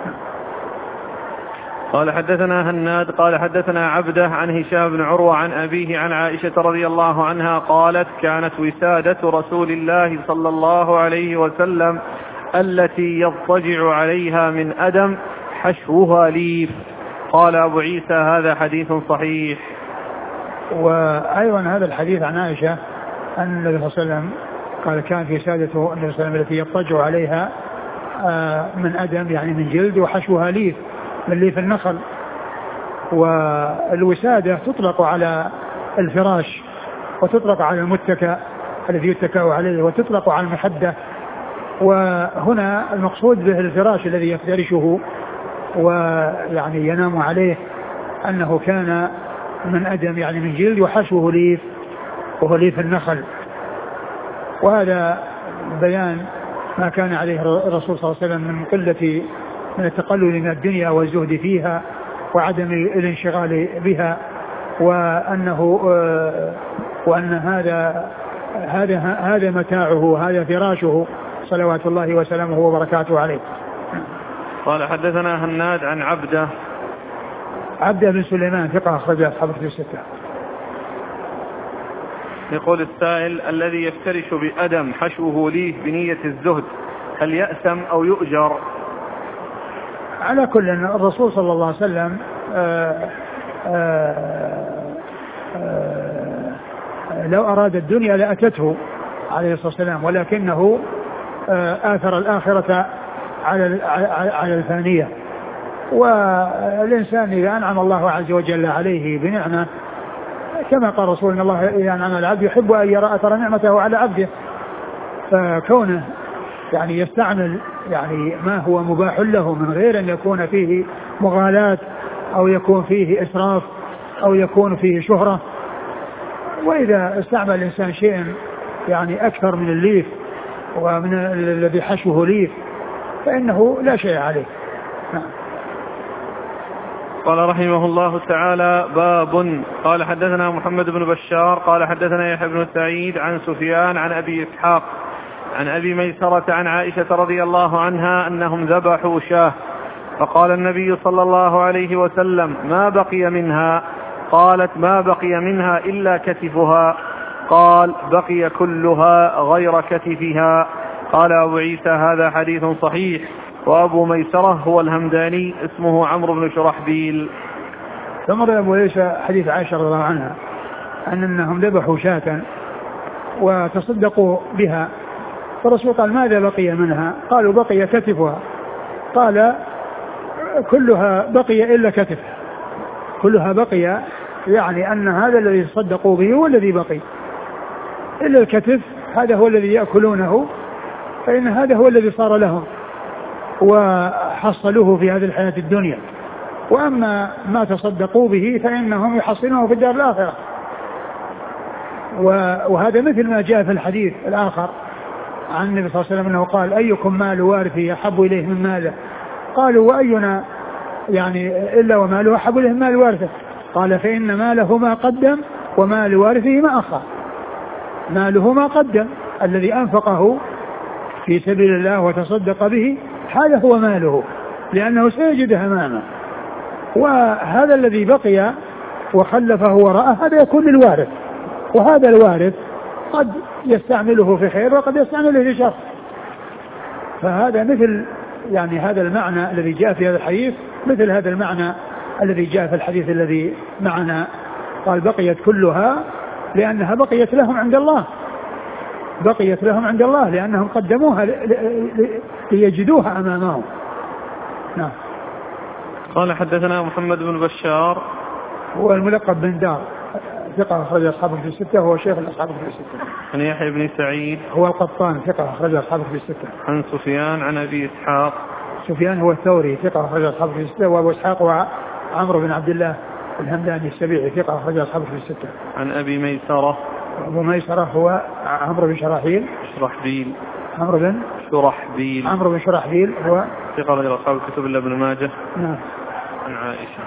قال حدثنا هناد قال حدثنا عبده عن هشام بن عروة عن أبيه عن عائشة رضي الله عنها قالت كانت وسادة رسول الله صلى الله عليه وسلم التي يضطجع عليها من أدم حشوها ليف. قال أبو عيسى هذا حديث صحيح. وأيضا هذا الحديث عن عائشة أن النبي صلى الله عليه وسلم قال كان في سادته النبي صلى الله عليه وسلم التي يضطجع عليها من أدم يعني من جلد وحشوها ليف من ليف النخل. والوسادة تطلق على الفراش وتطلق على المتكأ الذي يتكأ عليه وتطلق على المخدة، وهنا المقصود به الفراش الذي يفترشه ويعني ينام عليه أنه كان من أدم يعني من جلد وحشوه ليف وهو ليف النخل. وهذا بيان ما كان عليه الرسول صلى الله عليه وسلم من قلة من التقلل من الدنيا والزهد فيها وعدم الانشغال بها، وأنه وأن هذا هذا هذا متاعه هذا فراشه صلوات الله وسلامه وبركاته عليه. قال حدثنا هناد عن عبده عبده بن سليمان ثقة أخرج أصحاب الكتب الستة. يقول السائل الذي يفترش بأدم حشوه ليف بنية الزهد هل يأثم أو يؤجر؟ على كل الرسول صلى الله عليه وسلم آآ آآ آآ لو أراد الدنيا لأتته عليه الصلاة والسلام، ولكنه آثر الآخرة على على الفانية. والإنسان إذا أنعم الله عز وجل عليه بنعمة كما قال رسول الله إذا أنعم العبد يحب أن يرى أثر نعمته على عبده، فكونه يعني يستعمل يعني ما هو مباح له من غير أن يكون فيه مغالاة أو يكون فيه إسراف أو يكون فيه شهرة. وإذا استعمل الإنسان شيئا يعني أكثر من الليف ومن الذي حشوه ليف فإنه لا شيء عليه. نعم. قال رحمه الله تعالى باب. قال حدثنا محمد بن بشار قال حدثنا يحيى بن سعيد عن سفيان عن أبي إسحاق عن أبي ميسرة عن عائشة رضي الله عنها أنهم ذبحوا شاة فقال النبي صلى الله عليه وسلم ما بقي منها؟ قالت ما بقي منها إلا كتفها. قال بقي كلها غير كتفها. قال أبو عيسى هذا حديث صحيح. وأبو ميسرة هو الهمداني اسمه عمرو بن شرحبيل. ثم روى أبو عيسى حديث عائشة رضي الله عنها أن أنهم ذبحوا شاة وتصدقوا بها، فالرسول قال ماذا بقي منها؟ قالوا بقي كتفها. قال كلها بقي إلا كتفها، كلها بقي يعني أن هذا الذي صدقوا به هو الذي بقي إلا الكتف، هذا هو الذي يأكلونه، فإن هذا هو الذي صار لهم وحصلوه في هذه الحياة الدنيا، وأما ما تصدقوا به فإنهم يحصلونه في الدار الآخرة. وهذا مثل ما جاء في الحديث الآخر عن النبي صلى الله عليه وسلم أنه قال أيكم مال وارثه أحب إليه من ماله؟ قالوا وأينا يعني إلا وماله أحب إليه من مال وارثه؟ قال فإن ماله ما قدم ومال وارثه ما أخر. ماله ما قدم الذي أنفقه في سبيل الله وتصدق به هذا هو ماله لأنه سيجده أمامه، وهذا الذي بقي وخلفه وراءه هذا يكون للوارث، وهذا الوارث قد يستعمله في خير وقد يستعمله في شر. فهذا مثل يعني هذا المعنى الذي جاء في هذا الحديث مثل هذا المعنى الذي جاء في الحديث الذي معنا، قال بقيت كلها لأنها بقيت لهم عند الله، بقيت لهم عند الله لأنهم قدموها ليجدوها أمامهم. نعم. قال حدثنا محمد بن بشار هو الملقب بن دار ثقة أخرج أصحابه في الستة وهو شيخ الأصحاب في الستة. عن يحيى بن سعيد هو القطان ثقة أخرج أصحابه في الستة. عن سفيان عن أبي إسحاق سفيان هو الثوري ثقة أخرج أصحابه في الستة. وأبو إسحاق هو عمرو بن عبد الله الهمداني السبيعي ثقة أخرج أصحابه في الستة. عن أبي ميسرة أبو ميسرة هو عمرو بن شراحيل شرحبيل عمرو بن شرحبيل عمرو بن شراحيل هو ثقة أخرج أصحاب الكتب إلا ابن ماجه. نعم. عن عائشة.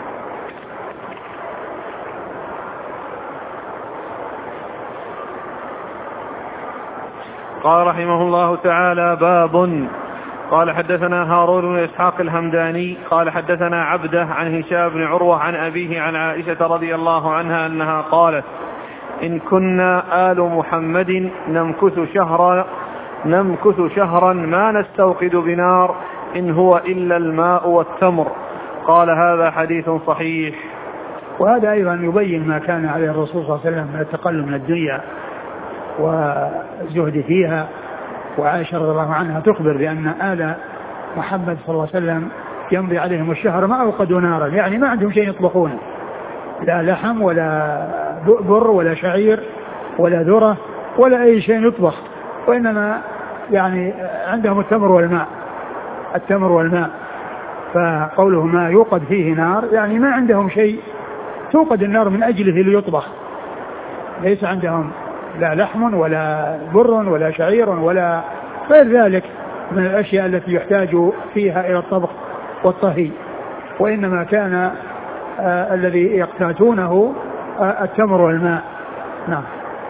قال رحمه الله تعالى: باب. قال حدثنا هارون بن إسحاق الهمداني قال حدثنا عبده عن هشام بن عروة عن أبيه عن عائشة رضي الله عنها أنها قالت: إن كنا آل محمد نمكث شهرا نمكث شهرا ما نستوقد بنار إن هو إلا الماء والتمر. قال: هذا حديث صحيح. وهذا أيضا يبين ما كان عليه الرسول صلى الله عليه وسلم من التقلل من الدنيا والزهد فيها. وعائشة رضي الله عنها تخبر بأن آل محمد صلى الله عليه وسلم يمضي عليهم الشهر ما أوقدوا نارا، يعني ما عندهم شيء يطبخونه، لا لحم ولا بر ولا شعير ولا ذرة ولا أي شيء يطبخ، وإنما يعني عندهم التمر والماء التمر والماء فقوله ما يوقد فيه نار يعني ما عندهم شيء توقد النار من أجله ليطبخ، ليس عندهم لا لحم ولا بر ولا شعير ولا غير ذلك من الأشياء التي يحتاج فيها إلى الطبخ والطهي، وإنما كان آه الذي يقتاتونه آه التمر والماء. نعم.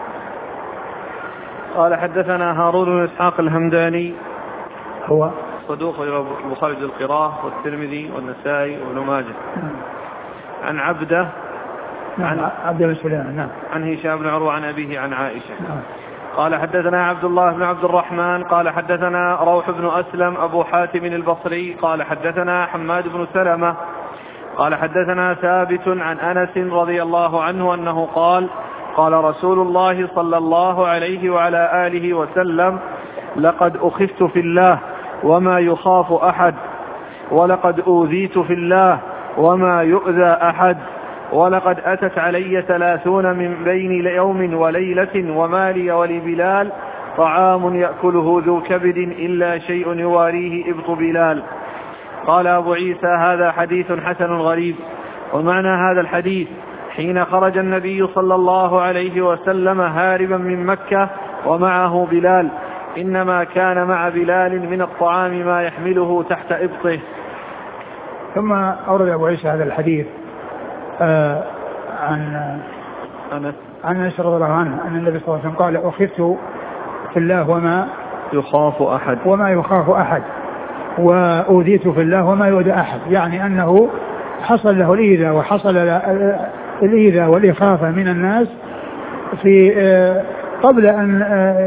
قال حدثنا هارون بن إسحاق الهمداني هو صدوق البخاري القراءة والترمذي والنسائي وابن ماجه. عن عبده عن عبد الله سليمان. نعم. عن هشام بن عروة عن أبيه عن عائشة. نعم. قال حدثنا عبد الله بن عبد الرحمن قال حدثنا روح بن أسلم أبو حاتم البصري قال حدثنا حماد بن سلمة قال حدثنا ثابت عن أنس رضي الله عنه أنه قال: قال رسول الله صلى الله عليه وعلى آله وسلم: لقد أخفت في الله وما يخاف أحد، ولقد أوذيت في الله وما يؤذى أحد، ولقد أتت علي ثلاثون من بين يوم وليلة وما لي ولبلال طعام يأكله ذو كبد إلا شيء يواريه إبط بلال. قال أبو عيسى: هذا حديث حسن غريب. ومعنى هذا الحديث: حين خرج النبي صلى الله عليه وسلم هاربا من مكة ومعه بلال، إنما كان مع بلال من الطعام ما يحمله تحت إبطه. ثم أورد أبو عيسى هذا الحديث آه عن أنس عن أنس رضي الله عنه أن النبي صلى الله عليه وسلم قال: أخفت في الله وما يخاف أحد وما يخاف أحد، وأوذيت في الله وما يؤذى أحد، يعني أنه حصل له الإيذاء وحصل الإيذاء والإخافة من الناس في قبل أن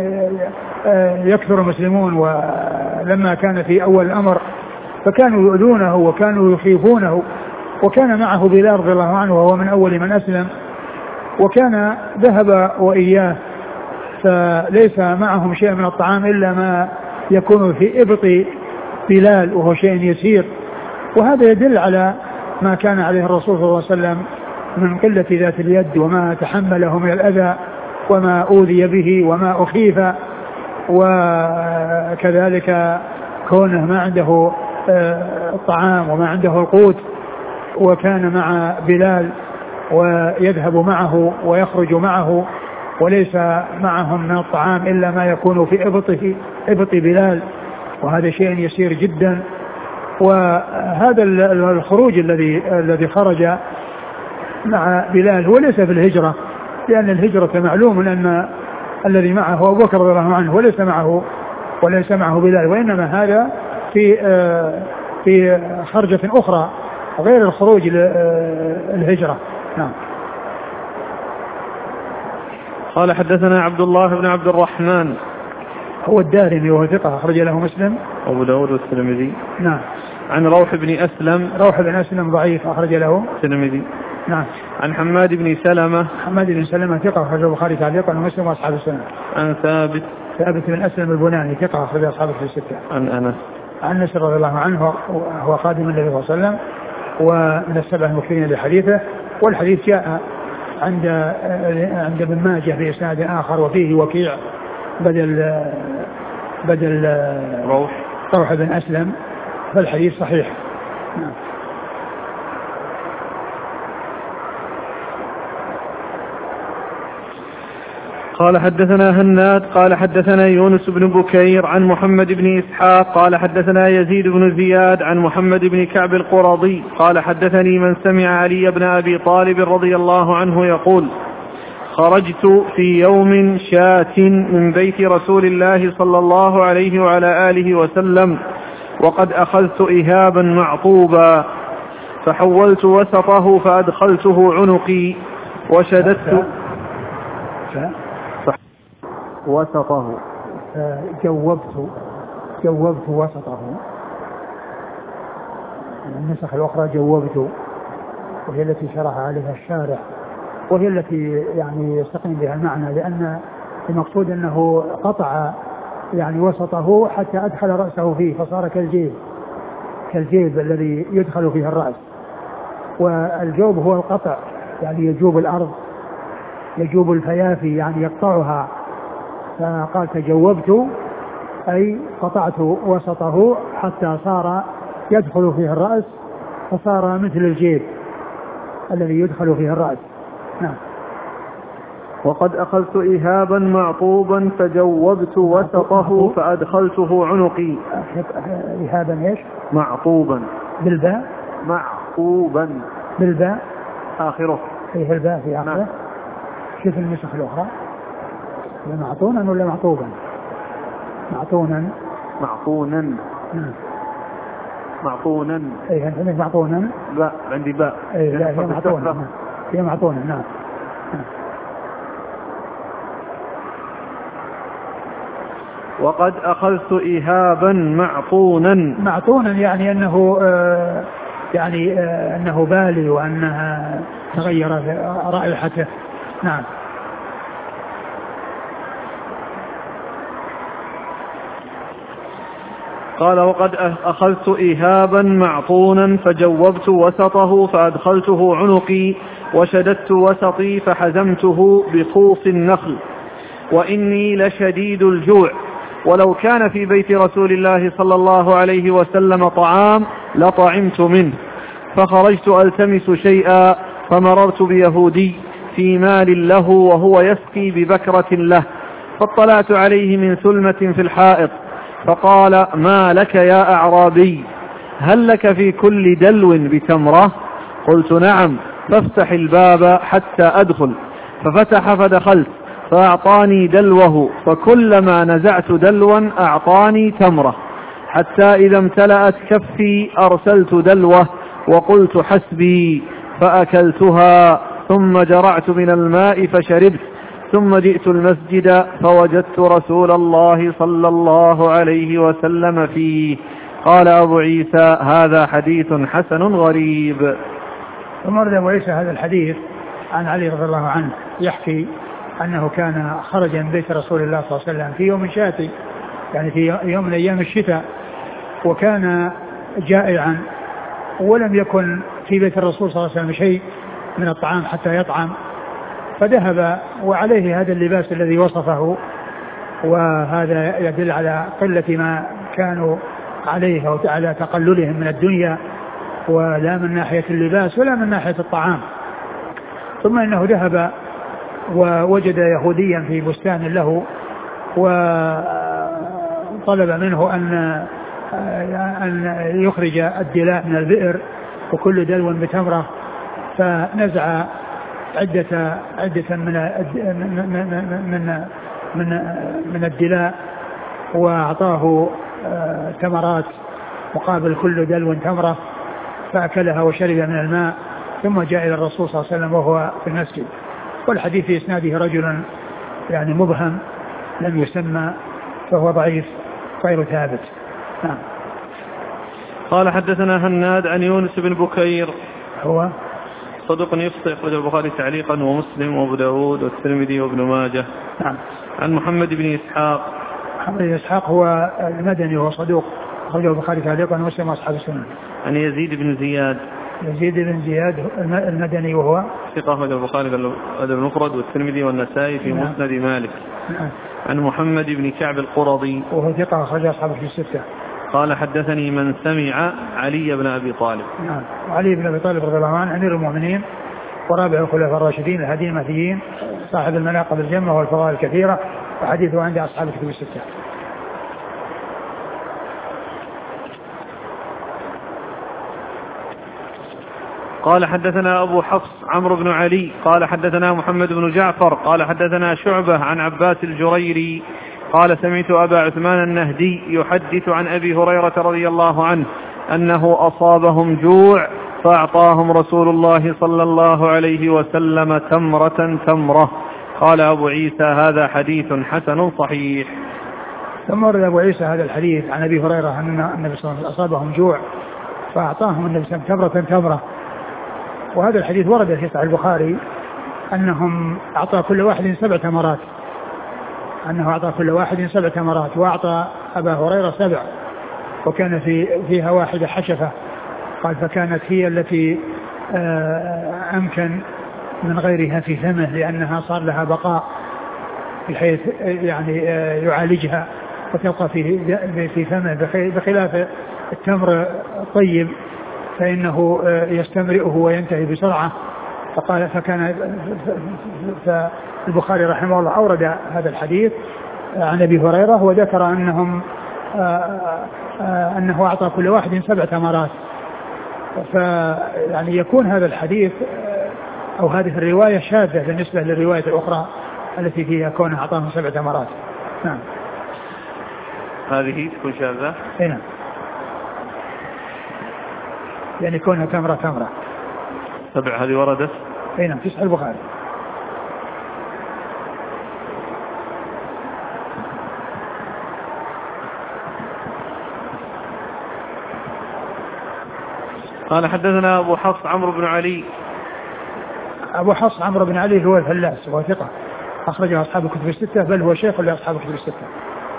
يكثر المسلمون، ولما كان في أول الأمر فكانوا يؤذونه وكانوا يخيفونه، وكان معه بلال رضي الله عنه وهو من أول من أسلم، وكان ذهب وإياه فليس معهم شيء من الطعام إلا ما يكون في إبط بلال وهو شيء يسير. وهذا يدل على ما كان عليه الرسول صلى الله عليه وسلم من قلة ذات اليد وما تحمله من الأذى وما أوذي به وما أخيف، وكذلك كونه ما عنده الطعام وما عنده القوت، وكان مع بلال ويذهب معه ويخرج معه وليس معهم من الطعام إلا ما يكون في إبطه إبط بلال، وهذا شيء يسير جدا. وهذا الخروج الذي الذي خرج مع بلال هو ليس في الهجرة، لأن الهجرة معلوم أن الذي معه أبو بكر رضي الله عنه وليس معه وليس معه بلال، وإنما هذا في في خرجة أخرى غير الخروج للهجرة. نعم. قال حدثنا عبد الله بن عبد الرحمن هو الدارمي وهو ثقة أخرج له مسلم أبو داود والترمذي. نعم. عن روح بن أسلم روح بن أسلم ضعيف أخرج له الترمذي. نعم. عن حماد بن سلمة حماد بن سلمة ثقة أخرج البخاري تعليقا ومسلم وأصحاب السنة. عن ثابت ثابت بن أسلم البناني ثقة أخرج أصحابه في الستة. عن أنس عن أنس رضي الله عنه هو خادم النبي صلى الله عليه وسلم ومن السبع المكثرين لحديثه، والحديث جاء عند عند ابن ماجه بإسناد آخر وفيه وكيع بدل بدل روح روح بن أسلم، فالحديث صحيح. نعم. قال حدثنا هناد قال حدثنا يونس بن بكير عن محمد بن إسحاق قال حدثنا يزيد بن زياد عن محمد بن كعب القرظي قال حدثني من سمع علي بن أبي طالب رضي الله عنه يقول: خرجت في يوم شاة من بيت رسول الله صلى الله عليه وعلى آله وسلم وقد أخذت إهابا معطوبا فحولت وسطه فأدخلته عنقي وشددت وسطه جوبت جوبت وسطه. النسخ الأخرى جوبت، وهي التي شرح عليها الشارح، وهي التي يعني يستقيم بها المعنى، لأن المقصود أنه قطع يعني وسطه حتى أدخل رأسه فيه فصار كالجيب كالجيب الذي يدخل فيه الرأس. والجوب هو القطع، يعني يجوب الأرض، يجوب الفيافي، يعني يقطعها. فقال تجوبت أي قطعت وسطه حتى صار يدخل فيه الرأس، فصار مثل الجيب الذي يدخل فيه الرأس. نعم. وقد أخذت إهابا معطوبا فجوبت وسطه فأدخلته عنقي. إهابا إيش؟ معطوبا بالباء. معطوبا بالباء آخره. فيه الباء في آخره. نعم. شوف النسخ الأخرى، معطونا ولا معطوبا؟ معطونا. معطونا. نعم. معطونا. اي انت عندك معطونا؟ لا عندي باء. اي لا هي معطونا. نعم. هي معطونا. نعم. نعم. وقد أخذت إهابا معطونا. معطونا يعني أنه آه يعني آه أنه بالي وأنها تغير رائحته. نعم. قال: وقد أخذت إهابا معطونا فجوبت وسطه فأدخلته عنقي وشددت وسطي فحزمته بخوص النخل وإني لشديد الجوع، ولو كان في بيت رسول الله صلى الله عليه وسلم طعام لطعمت منه. فخرجت ألتمس شيئا فمررت بيهودي في مال له وهو يسقي ببكرة له، فاطلعت عليه من ثلمة في الحائط فقال: ما لك يا أعرابي؟ هل لك في كل دلو بتمرة؟ قلت: نعم. فافتح الباب حتى أدخل. ففتح فدخلت فأعطاني دلوه، فكلما نزعت دلوا أعطاني تمرة، حتى إذا امتلأت كفي أرسلت دلوه وقلت: حسبي، فأكلتها ثم جرعت من الماء فشربت، ثم جئت المسجد فوجدت رسول الله صلى الله عليه وسلم فيه. قال أبو عيسى: هذا حديث حسن غريب. ثم ورد أبو عيسى هذا الحديث عن علي رضي الله عنه يحكي أنه كان خرج من بيت رسول الله صلى الله عليه وسلم في يوم شاتي، يعني في يوم من أيام الشتاء، وكان جائعا ولم يكن في بيت الرسول صلى الله عليه وسلم شيء من الطعام حتى يطعم، فذهب وعليه هذا اللباس الذي وصفه، وهذا يدل على قلة ما كانوا عليه وعلى تقللهم من الدنيا، ولا من ناحية اللباس ولا من ناحية الطعام. ثم إنه ذهب ووجد يهوديا في بستان له وطلب منه أن أن يخرج الدلاء من البئر وكل دلو بتمرة، فنزع عدة عدة من من من من الدلاء وأعطاه تمرات مقابل كل دلو تمرة، فأكلها وشرب من الماء، ثم جاء إلى الرسول صلى الله عليه وسلم وهو في المسجد. والحديث في إسناده رجل يعني مبهم لم يسمى، فهو ضعيف غير ثابت. نعم. قال: حدثنا هناد عن يونس بن بكير هو صدوق يخطئ، أخرج البخاري تعليقا ومسلم وابو داود والترمذي وابن ماجه. نعم. عن محمد بن إسحاق. محمد بن إسحاق هو المدني وهو صدوق، أخرج البخاري تعليقا ومسلم وأصحاب السنن. عن يزيد بن زياد. يزيد بن زياد المدني وهو ثقة أخرج البخاري في الأدب المفرد والترمذي والنسائي في نعم. مسند مالك. نعم. عن محمد بن كعب القرظي وهو ثقة أخرج أصحابه في الستة. قال حدثني من سمع علي بن أبي طالب. نعم. وعلي بن أبي طالب رضي الله عنه أمير المؤمنين ورابع الخلفاء الراشدين الهادي المهديين صاحب المناقب الجمة والفضائل الكثيرة وحديثه عند أصحاب الكتب الستة. قال حدثنا أبو حفص عمرو بن علي قال حدثنا محمد بن جعفر قال حدثنا شعبة عن عباس الجريري قال سمعت أبا عثمان النهدي يحدث عن أبي هريرة رضي الله عنه أنه أصابهم جوع فأعطاهم رسول الله صلى الله عليه وسلم تمرة تمرة. قال أبو عيسى هذا حديث حسن صحيح. ثم ورد أبو عيسى هذا الحديث عن أبي هريرة أن النبي صلى الله عليه وسلم أصابهم جوع فأعطاهم النبي صلى الله عليه وسلم تمرة تمرة. وهذا الحديث ورد في صحيح البخاري أنهم أعطى كل واحد سبع تمرات أنه أعطى كل واحد سبع تمرات وأعطى أبا هريرة سبع وكان في فيها واحدة حشفة. قال فكانت هي التي أمكن من غيرها في فمه لأنها صار لها بقاء بحيث يعني يعالجها وتبقى في في فمه بخلاف التمر الطيب فإنه يستمرئه وينتهي بسرعة. فقال فكان فالبخاري رحمه الله أورد هذا الحديث عن أبي هريرة وذكر أنهم أنه أعطى كل واحد سبع تمرات. فيعني يكون هذا الحديث أو هذه الرواية شاذة بالنسبة للرواية الأخرى التي فيها كونه أعطاهم سبع تمرات. نعم. هذه تكون شاذة. نعم. يعني كونها تمرة تمرة. سبع هذه وردت. أي نعم في صحيح البخاري. قال حدثنا أبو حفص عمرو بن علي. أبو حفص عمرو بن علي هو الفلاس وهو ثقة أخرجه أصحاب الكتب الستة بل هو شيخ لأصحاب الكتب الستة.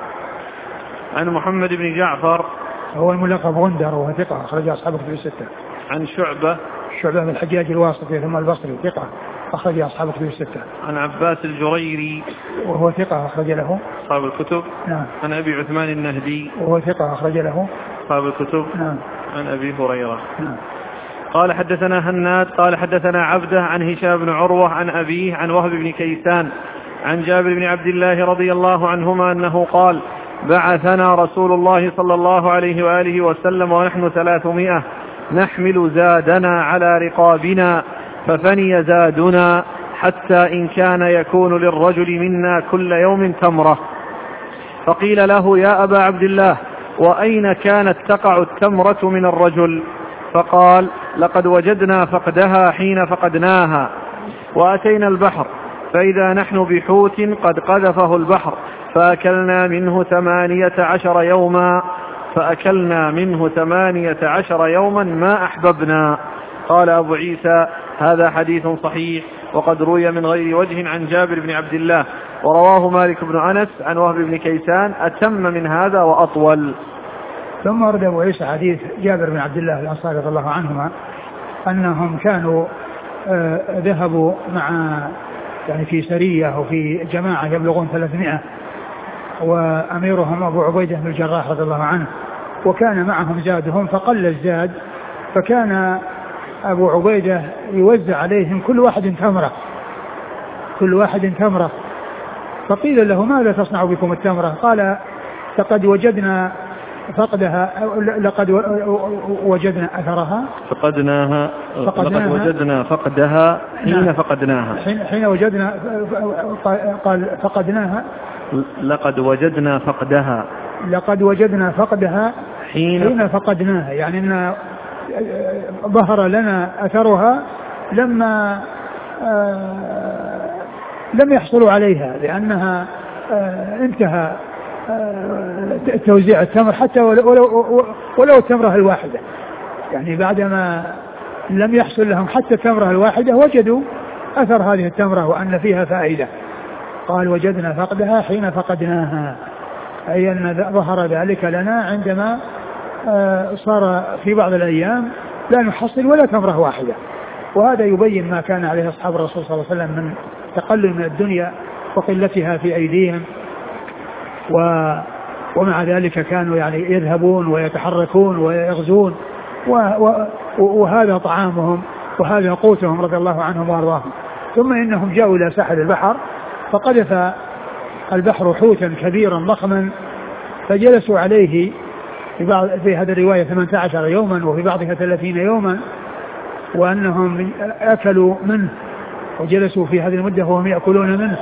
عن محمد بن جعفر هو الملقب غندر وهو ثقة أخرجه أصحاب الكتب الستة. عن شعبة شعبة بن الحجاج الواسطي ثم البصري ثقة أخرج أصحاب الكتب الستة. عن عباس الجريري وهو ثقة أخرج له أصحاب الكتب. نعم. عن أبي عثمان النهدي وهو ثقة أخرج له أصحاب الكتب. نعم. عن أبي هريرة. نعم. قال حدثنا هناد قال حدثنا عبده عن هشام بن عروة عن أبيه عن وهب بن كيسان عن جابر بن عبد الله رضي الله عنهما أنه قال بعثنا رسول الله صلى الله عليه وآله وسلم ونحن ثلاثمائة نحمل زادنا على رقابنا ففني زادنا حتى إن كان يكون للرجل منا كل يوم تمرة. فقيل له يا أبا عبد الله وأين كانت تقع التمرة من الرجل؟ فقال لقد وجدنا فقدها حين فقدناها وأتينا البحر فإذا نحن بحوت قد قذفه البحر فأكلنا منه ثمانية عشر يوما فأكلنا منه ثمانية عشر يوما ما أحببنا. قال أبو عيسى هذا حديث صحيح وقد روي من غير وجه عن جابر بن عبد الله ورواه مالك بن أنس عن وهب بن كيسان أتم من هذا وأطول. ثم ورد أبو عيسى حديث جابر بن عبد الله الأنصاري رضي الله عنهما أنهم كانوا آه ذهبوا مع يعني في سرية وفي جماعة يبلغون ثلاثمائة وأميرهم أبو عبيدة بن الجراح رضي الله عنه وكان معهم زادهم فقل الزاد فكان أبو عبيدة يوزع عليهم كل واحد تمرة كل واحد تمرة. فقيل له ماذا تصنع بكم التمرة؟ قال لقد وجدنا فقدها لقد وجدنا أثرها فقدناها فقدناها لقد وجدنا فقدها حين نعم. فقدناها حين, حين وجدنا قال فقدناها لقد وجدنا فقدها لقد وجدنا فقدها حين, حين فقدناها يعني أن ظهر لنا أثرها لما آه لم يحصلوا عليها لأنها آه انتهى توزيع التمر حتى ولو, ولو, ولو التمرة الواحدة يعني بعدما لم يحصل لهم حتى التمرة الواحدة وجدوا أثر هذه التمرة وأن فيها فائدة. قال وجدنا فقدها حين فقدناها أي أن ظهر ذلك لنا عندما صار في بعض الأيام لا نحصل ولا تمرة واحدة. وهذا يبين ما كان عليه أصحاب الرسول صلى الله عليه وسلم من تقلل من الدنيا وقلتها في أيديهم، و ومع ذلك كانوا يعني يذهبون ويتحركون ويغزون، وهذا طعامهم وهذا قوتهم رضي الله عنهم وارضاهم. ثم إنهم جاءوا إلى ساحل البحر فقذف البحر حوتا كبيرا ضخما فجلسوا عليه في, بعض في هذه الرواية ثمانية عشر يوما وفي بعضها ثلاثين يوما، وأنهم أكلوا منه وجلسوا في هذه المدة وهم يأكلون منه.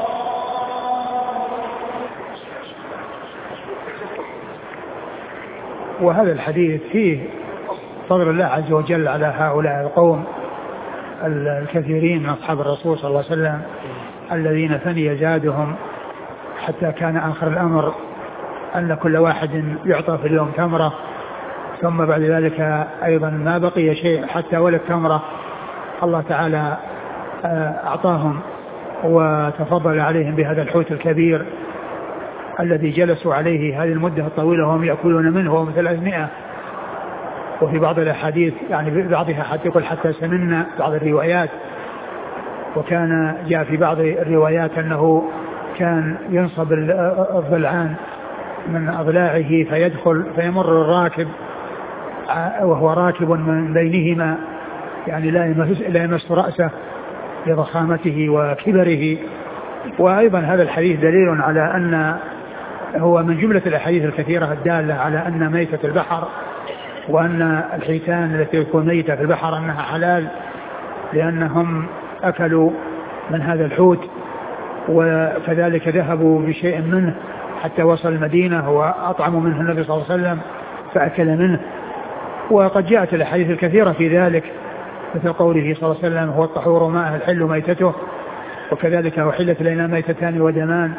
وهذا الحديث فيه فضل الله عز وجل على هؤلاء القوم الكثيرين من أصحاب الرسول صلى الله عليه وسلم الذين ثني زادهم حتى كان آخر الأمر أن كل واحد يعطى في اليوم تمرة، ثم بعد ذلك أيضا ما بقي شيء حتى ولا التمرة الله تعالى أعطاهم وتفضل عليهم بهذا الحوت الكبير الذي جلسوا عليه هذه المدة الطويلة وهم يأكلون منه وهم ثلاثمائة. وفي بعض الأحاديث يعني بعضها حتى يقول حتى سمنا بعض الروايات. وكان جاء في بعض الروايات أنه كان ينصب الضلعان من أضلاعه فيدخل فيمر الراكب وهو راكب من بينهما، يعني لا يمس, لا يمس رأسه لضخامته وكبره. وأيضا هذا الحديث دليل على أن هو من جملة الأحاديث الكثيرة الدالة على أن ميتة البحر وأن الحيتان التي تكون ميتة في البحر أنها حلال لأنهم أكلوا من هذا الحوت، وكذلك ذهبوا بشيء منه حتى وصل المدينة وأطعموا منه النبي صلى الله عليه وسلم فأكل منه. وقد جاءت الأحاديث الكثيرة في ذلك مثل قوله صلى الله عليه وسلم هو الطهور ماء الحل ميتته، وكذلك أحلت لنا ميتتان ودمان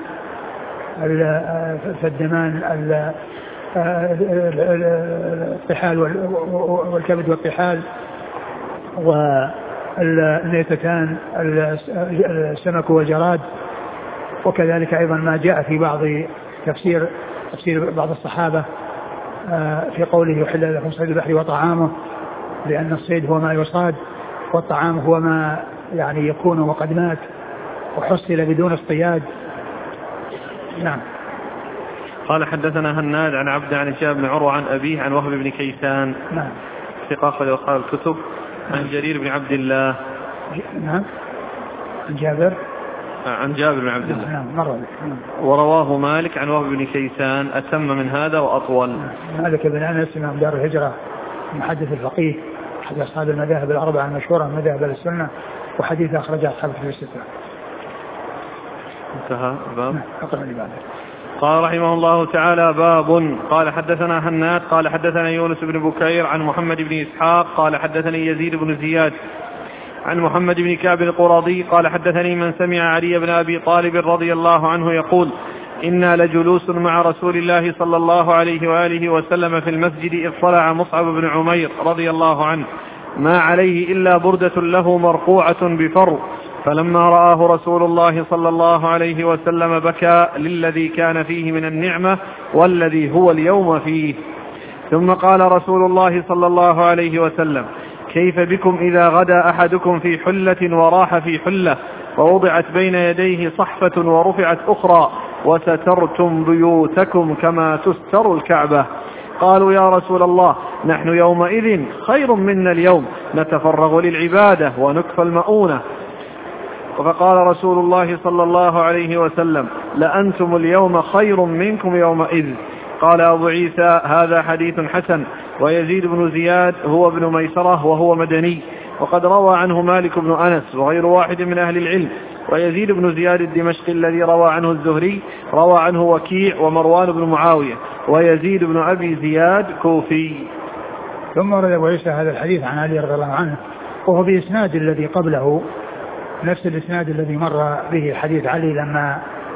فالدمان الطحال والكبد والطحال، والميتتان السمك والجراد. وكذلك أيضا ما جاء في بعض تفسير تفسير بعض الصحابة في قوله يحل لكم صيد البحر وطعامه، لأن الصيد هو ما يصاد والطعام هو ما يعني يكون وقد مات وحصل بدون اصطياد. نعم. قال حدثنا هناد عن عبد عن هشام بن عروة عن أبيه عن وهب بن كيسان نعم ثقة لأصحاب الكتب عن جرير بن عبد الله نعم عن جابر عن جابر بن عبد الله نعم مرة نعم. ورواه مالك عن وهب بن كيسان أتم من هذا وأطول. نعم. مالك بن أنس إمام دار الهجرة محدث الفقيه أحد أصحاب المذاهب الأربعة المشهورة من مذاهب السنة، وحديث أخرج أصحاب في الستة. انتهى باب. نعم. قال رحمه الله تعالى باب. قال حدثنا هناد قال حدثنا يونس بن بكير عن محمد بن إسحاق قال حدثني يزيد بن زياد عن محمد بن كعب القرظي قال حدثني من سمع علي بن أبي طالب رضي الله عنه يقول إنا لجلوس مع رسول الله صلى الله عليه وآله وسلم في المسجد إذ طلع مصعب بن عمير رضي الله عنه ما عليه إلا بردة له مرقوعة بفر، فلما رآه رسول الله صلى الله عليه وسلم بكى للذي كان فيه من النعمة والذي هو اليوم فيه. ثم قال رسول الله صلى الله عليه وسلم كيف بكم إذا غدا أحدكم في حلة وراح في حلة ووضعت بين يديه صحفة ورفعت أخرى وسترتم بيوتكم كما تستر الكعبة؟ قالوا يا رسول الله نحن يومئذ خير منا اليوم نتفرغ للعبادة ونكفى المؤونة. فقال رسول الله صلى الله عليه وسلم لأنتم اليوم خير منكم يومئذ. قال أبو عيسى هذا حديث حسن. ويزيد بن زياد هو ابن ميسرة وهو مدني، وقد روى عنه مالك بن أنس وغير واحد من أهل العلم. ويزيد بن زياد الدمشقي الذي روى عنه الزهري روى عنه وكيع ومروان بن معاوية، ويزيد بن أبي زياد كوفي. ثم ورد أبو عيسى هذا الحديث عن علي رضي الله عنه وهو بإسناد الذي قبله، نفس الإسناد الذي مر به حديث علي لما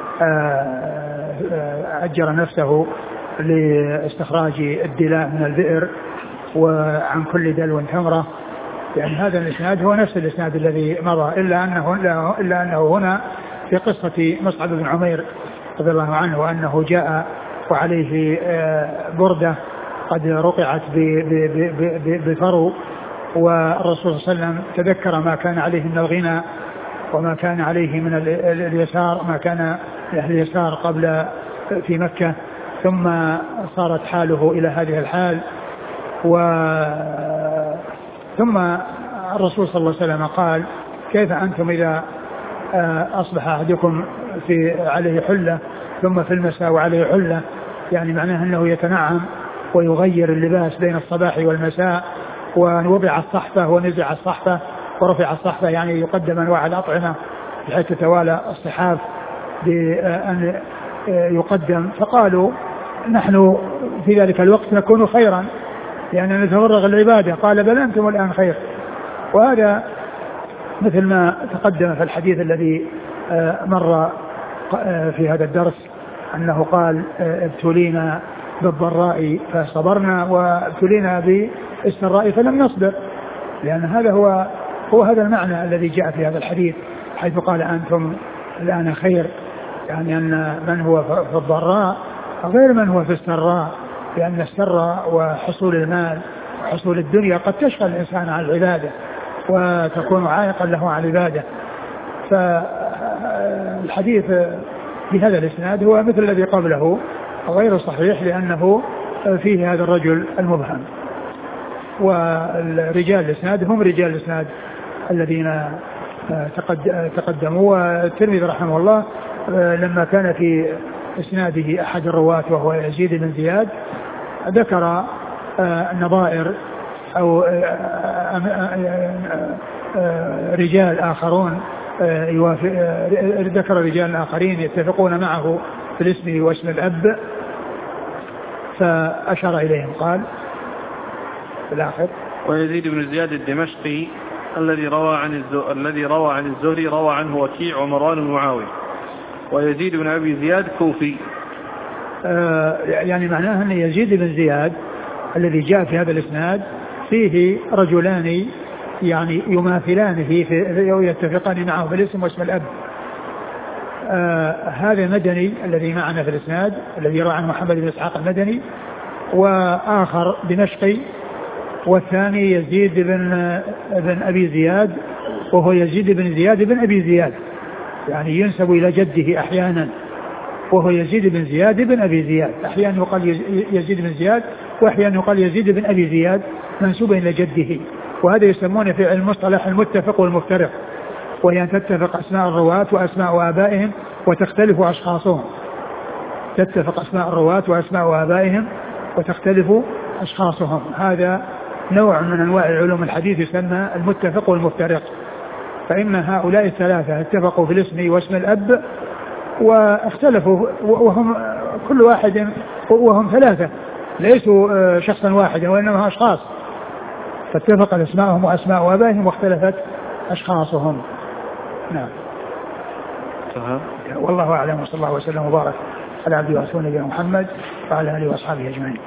أجر نفسه لاستخراج الدلاء من البئر وعن كل دلو تمرة. يعني هذا الإسناد هو نفس الإسناد الذي مضى، إلا أنه, إلا أنه هنا في قصة مصعب بن عمير رضي الله عنه وأنه جاء وعليه بردة قد رقعت بفرو والرسول صلى الله عليه وسلم تذكر ما كان عليه من الغنى وما كان عليه من اليسار، ما كان اليسار قبل في مكة، ثم صارت حاله إلى هذه الحال. و ثم الرسول صلى الله عليه وسلم قال: كيف أنتم إذا أصبح أحدكم في عليه حلة ثم في المساء وعليه حلة، يعني معناه أنه يتنعم ويغير اللباس بين الصباح والمساء، ووضع الصحفة ونزع الصحفة ورفع الصحفة، يعني يقدم أنواع الأطعمة بحيث تتوالى الصحاف بأن يقدم. فقالوا: نحن في ذلك الوقت نكون خيرا لأننا نتفرغ العبادة. قال: بل أنتم الآن خير. وهذا مثل ما تقدم في الحديث الذي مر في هذا الدرس أنه قال: ابتلينا بالضراء فصبرنا وابتلينا بالسراء فلم نصبر، لأن هذا هو هو هذا المعنى الذي جاء في هذا الحديث، حيث قال: أنتم الآن خير، يعني أن من هو في الضراء غير من هو في السراء، لأن السراء وحصول المال وحصول الدنيا قد تشغل الإنسان عن العبادة وتكون عائقا له عن العبادة. فالحديث بهذا الإسناد هو مثل الذي قبله غير صحيح، لأنه فيه هذا الرجل المبهم، والرجال الإسناد هم رجال الإسناد الذين تقدموا. والترمذي رحمه الله لما كان في إسناده أحد الرواة وهو يزيد بن زياد ذكر نظائر أو رجال آخرون ذكر رجال آخرين يتفقون معه في الاسم واسم الأب، فأشار إليهم قال في الآخر: ويزيد بن زياد الدمشقي الذي روى عن الذي روى عن الزهري روى عنه وكيع ومروان ومعاوية. ويزيد بن أبي زياد كوفي. آه يعني معناه أن يزيد بن زياد الذي جاء في هذا الإسناد فيه رجلان يعني يماثلانه في يتفقان معه في الاسم واسم الأب. آه هذا مدني الذي معنا في الإسناد الذي روى عن محمد بن إسحاق المدني، وآخر دمشقي، والثاني يزيد بن بن أبي زياد وهو يزيد بن زياد بن أبي زياد، يعني ينسب إلى جده أحيانا، وهو يزيد بن زياد بن أبي زياد. أحيانا يقال يزيد بن زياد وأحيانا يقال يزيد بن أبي زياد منسوبا إلى جده. وهذا يسمونه في المصطلح المتفق والمفترق، وهي أن تتفق أسماء الرواة وأسماء آبائهم وتختلف أشخاصهم. تتفق أسماء الرواة وأسماء آبائهم وتختلف أشخاصهم. هذا نوع من أنواع علوم الحديث يسمى المتفق والمفترق. فإن هؤلاء الثلاثة اتفقوا في الاسم واسم الأب واختلفوا، وهم كل واحد وهم ثلاثة ليسوا شخصا واحدا وإنما أشخاص، فاتفقت أسماءهم وأسماء آبائهم واختلفت أشخاصهم. نعم. والله أعلم، وصلى الله وسلم وبارك على عبده ورسوله نبينا محمد وعلى آله وأصحابه أجمعين.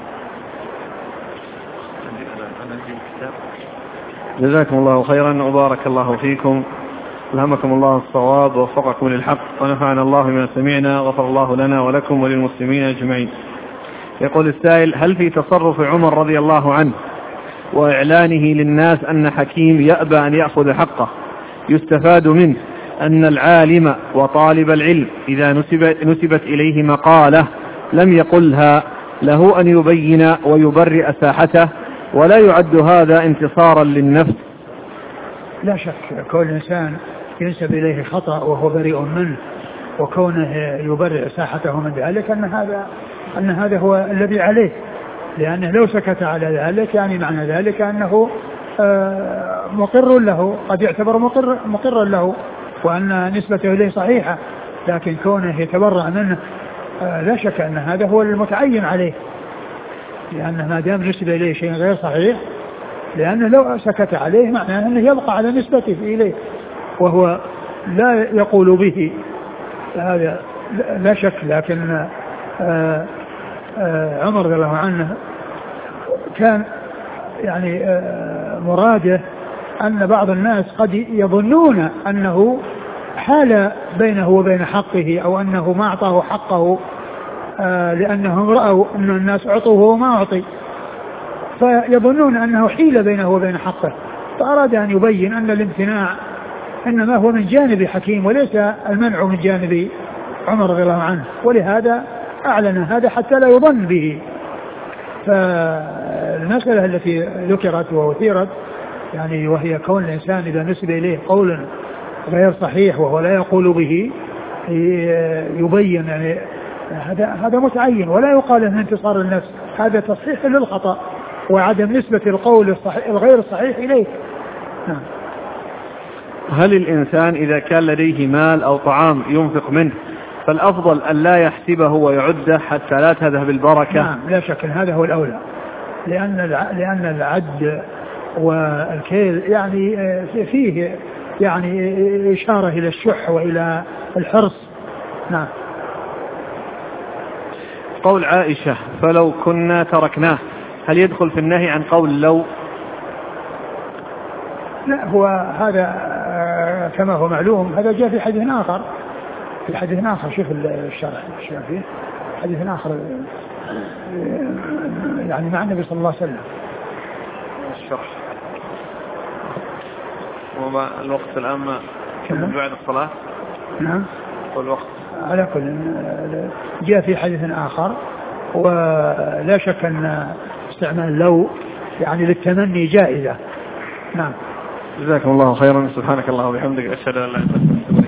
جزاكم الله خيرا وبارك الله فيكم، ألهمكم الله الصواب ووفقكم للحق، ونفعنا الله بما سمعنا، غفر الله لنا ولكم وللمسلمين أجمعين. يقول السائل: هل في تصرف عمر رضي الله عنه وإعلانه للناس أن حكيم يأبى أن يأخذ حقه يستفاد منه أن العالم وطالب العلم إذا نسبت, نسبت إليه مقالة لم يقلها له أن يبين ويبرئ ساحته، ولا يعد هذا انتصارا للنفس؟ لا شك كل إنسان ينسب إليه خطأ وهو بريء منه، وكونه يبرئ ساحته من ذلك أن هذا أن هذا هو الذي عليه، لأنه لو سكت على ذلك يعني معنى ذلك أنه مقر له، قد يعتبر مقر مقرا له وأن نسبته إليه صحيحة، لكن كونه يتبرأ منه لا شك أن هذا هو المتعين عليه، لأنه ما دام نسب إليه شيء غير صحيح، لأنه لو سكت عليه معناه أنه يبقى على نسبته إليه وهو لا يقول به، هذا لا شك. لكن آآ آآ عمر رضي الله عنه كان يعني مراده أن بعض الناس قد يظنون أنه حال بينه وبين حقه، أو أنه ما أعطاه حقه لأنهم رأوا أن الناس أعطوه وما أعطي، فيظنون أنه حيل بينه وبين حقه، فأراد أن يبين أن الامتناع إنما هو من جانب حكيم وليس المنع من جانب عمر رضي الله عنه، ولهذا أعلن هذا حتى لا يظن به. فالمسألة التي ذكرت وأثيرت يعني وهي كون الإنسان إذا نسب إليه قول غير صحيح وهو لا يقول به يبين يعني هذا هذا متعين، ولا يقال انه انتصار النفس، هذا تصحيح للخطأ وعدم نسبة القول الصحيح الغير صحيح إليه. نعم. هل الإنسان إذا كان لديه مال أو طعام ينفق منه فالأفضل أن لا يحسبه ويعده حتى لا تذهب البركة؟ نعم لا شك أن هذا هو الأولى، لأن لأن العد والكيل يعني فيه يعني إشارة إلى الشح وإلى الحرص. نعم. قول عائشة فلو كنا تركناه، هل يدخل في النهي عن قول لو؟ لا، هو هذا كما هو معلوم هذا جاء في حديث آخر، في حديث آخر شوف الشرح الشرح فيه حديث آخر يعني مع النبي صلى الله عليه وسلم. الشرح وما الوقت الآن بعد الصلاة؟ نعم. والوقت على كل جاء في حديث آخر، ولا شك أن استعمال لو يعني للتمني جائزة. نعم. جزاكم الله خيرا. سبحانك اللهم وبحمدك أشهد أن لا إله إلا أنت.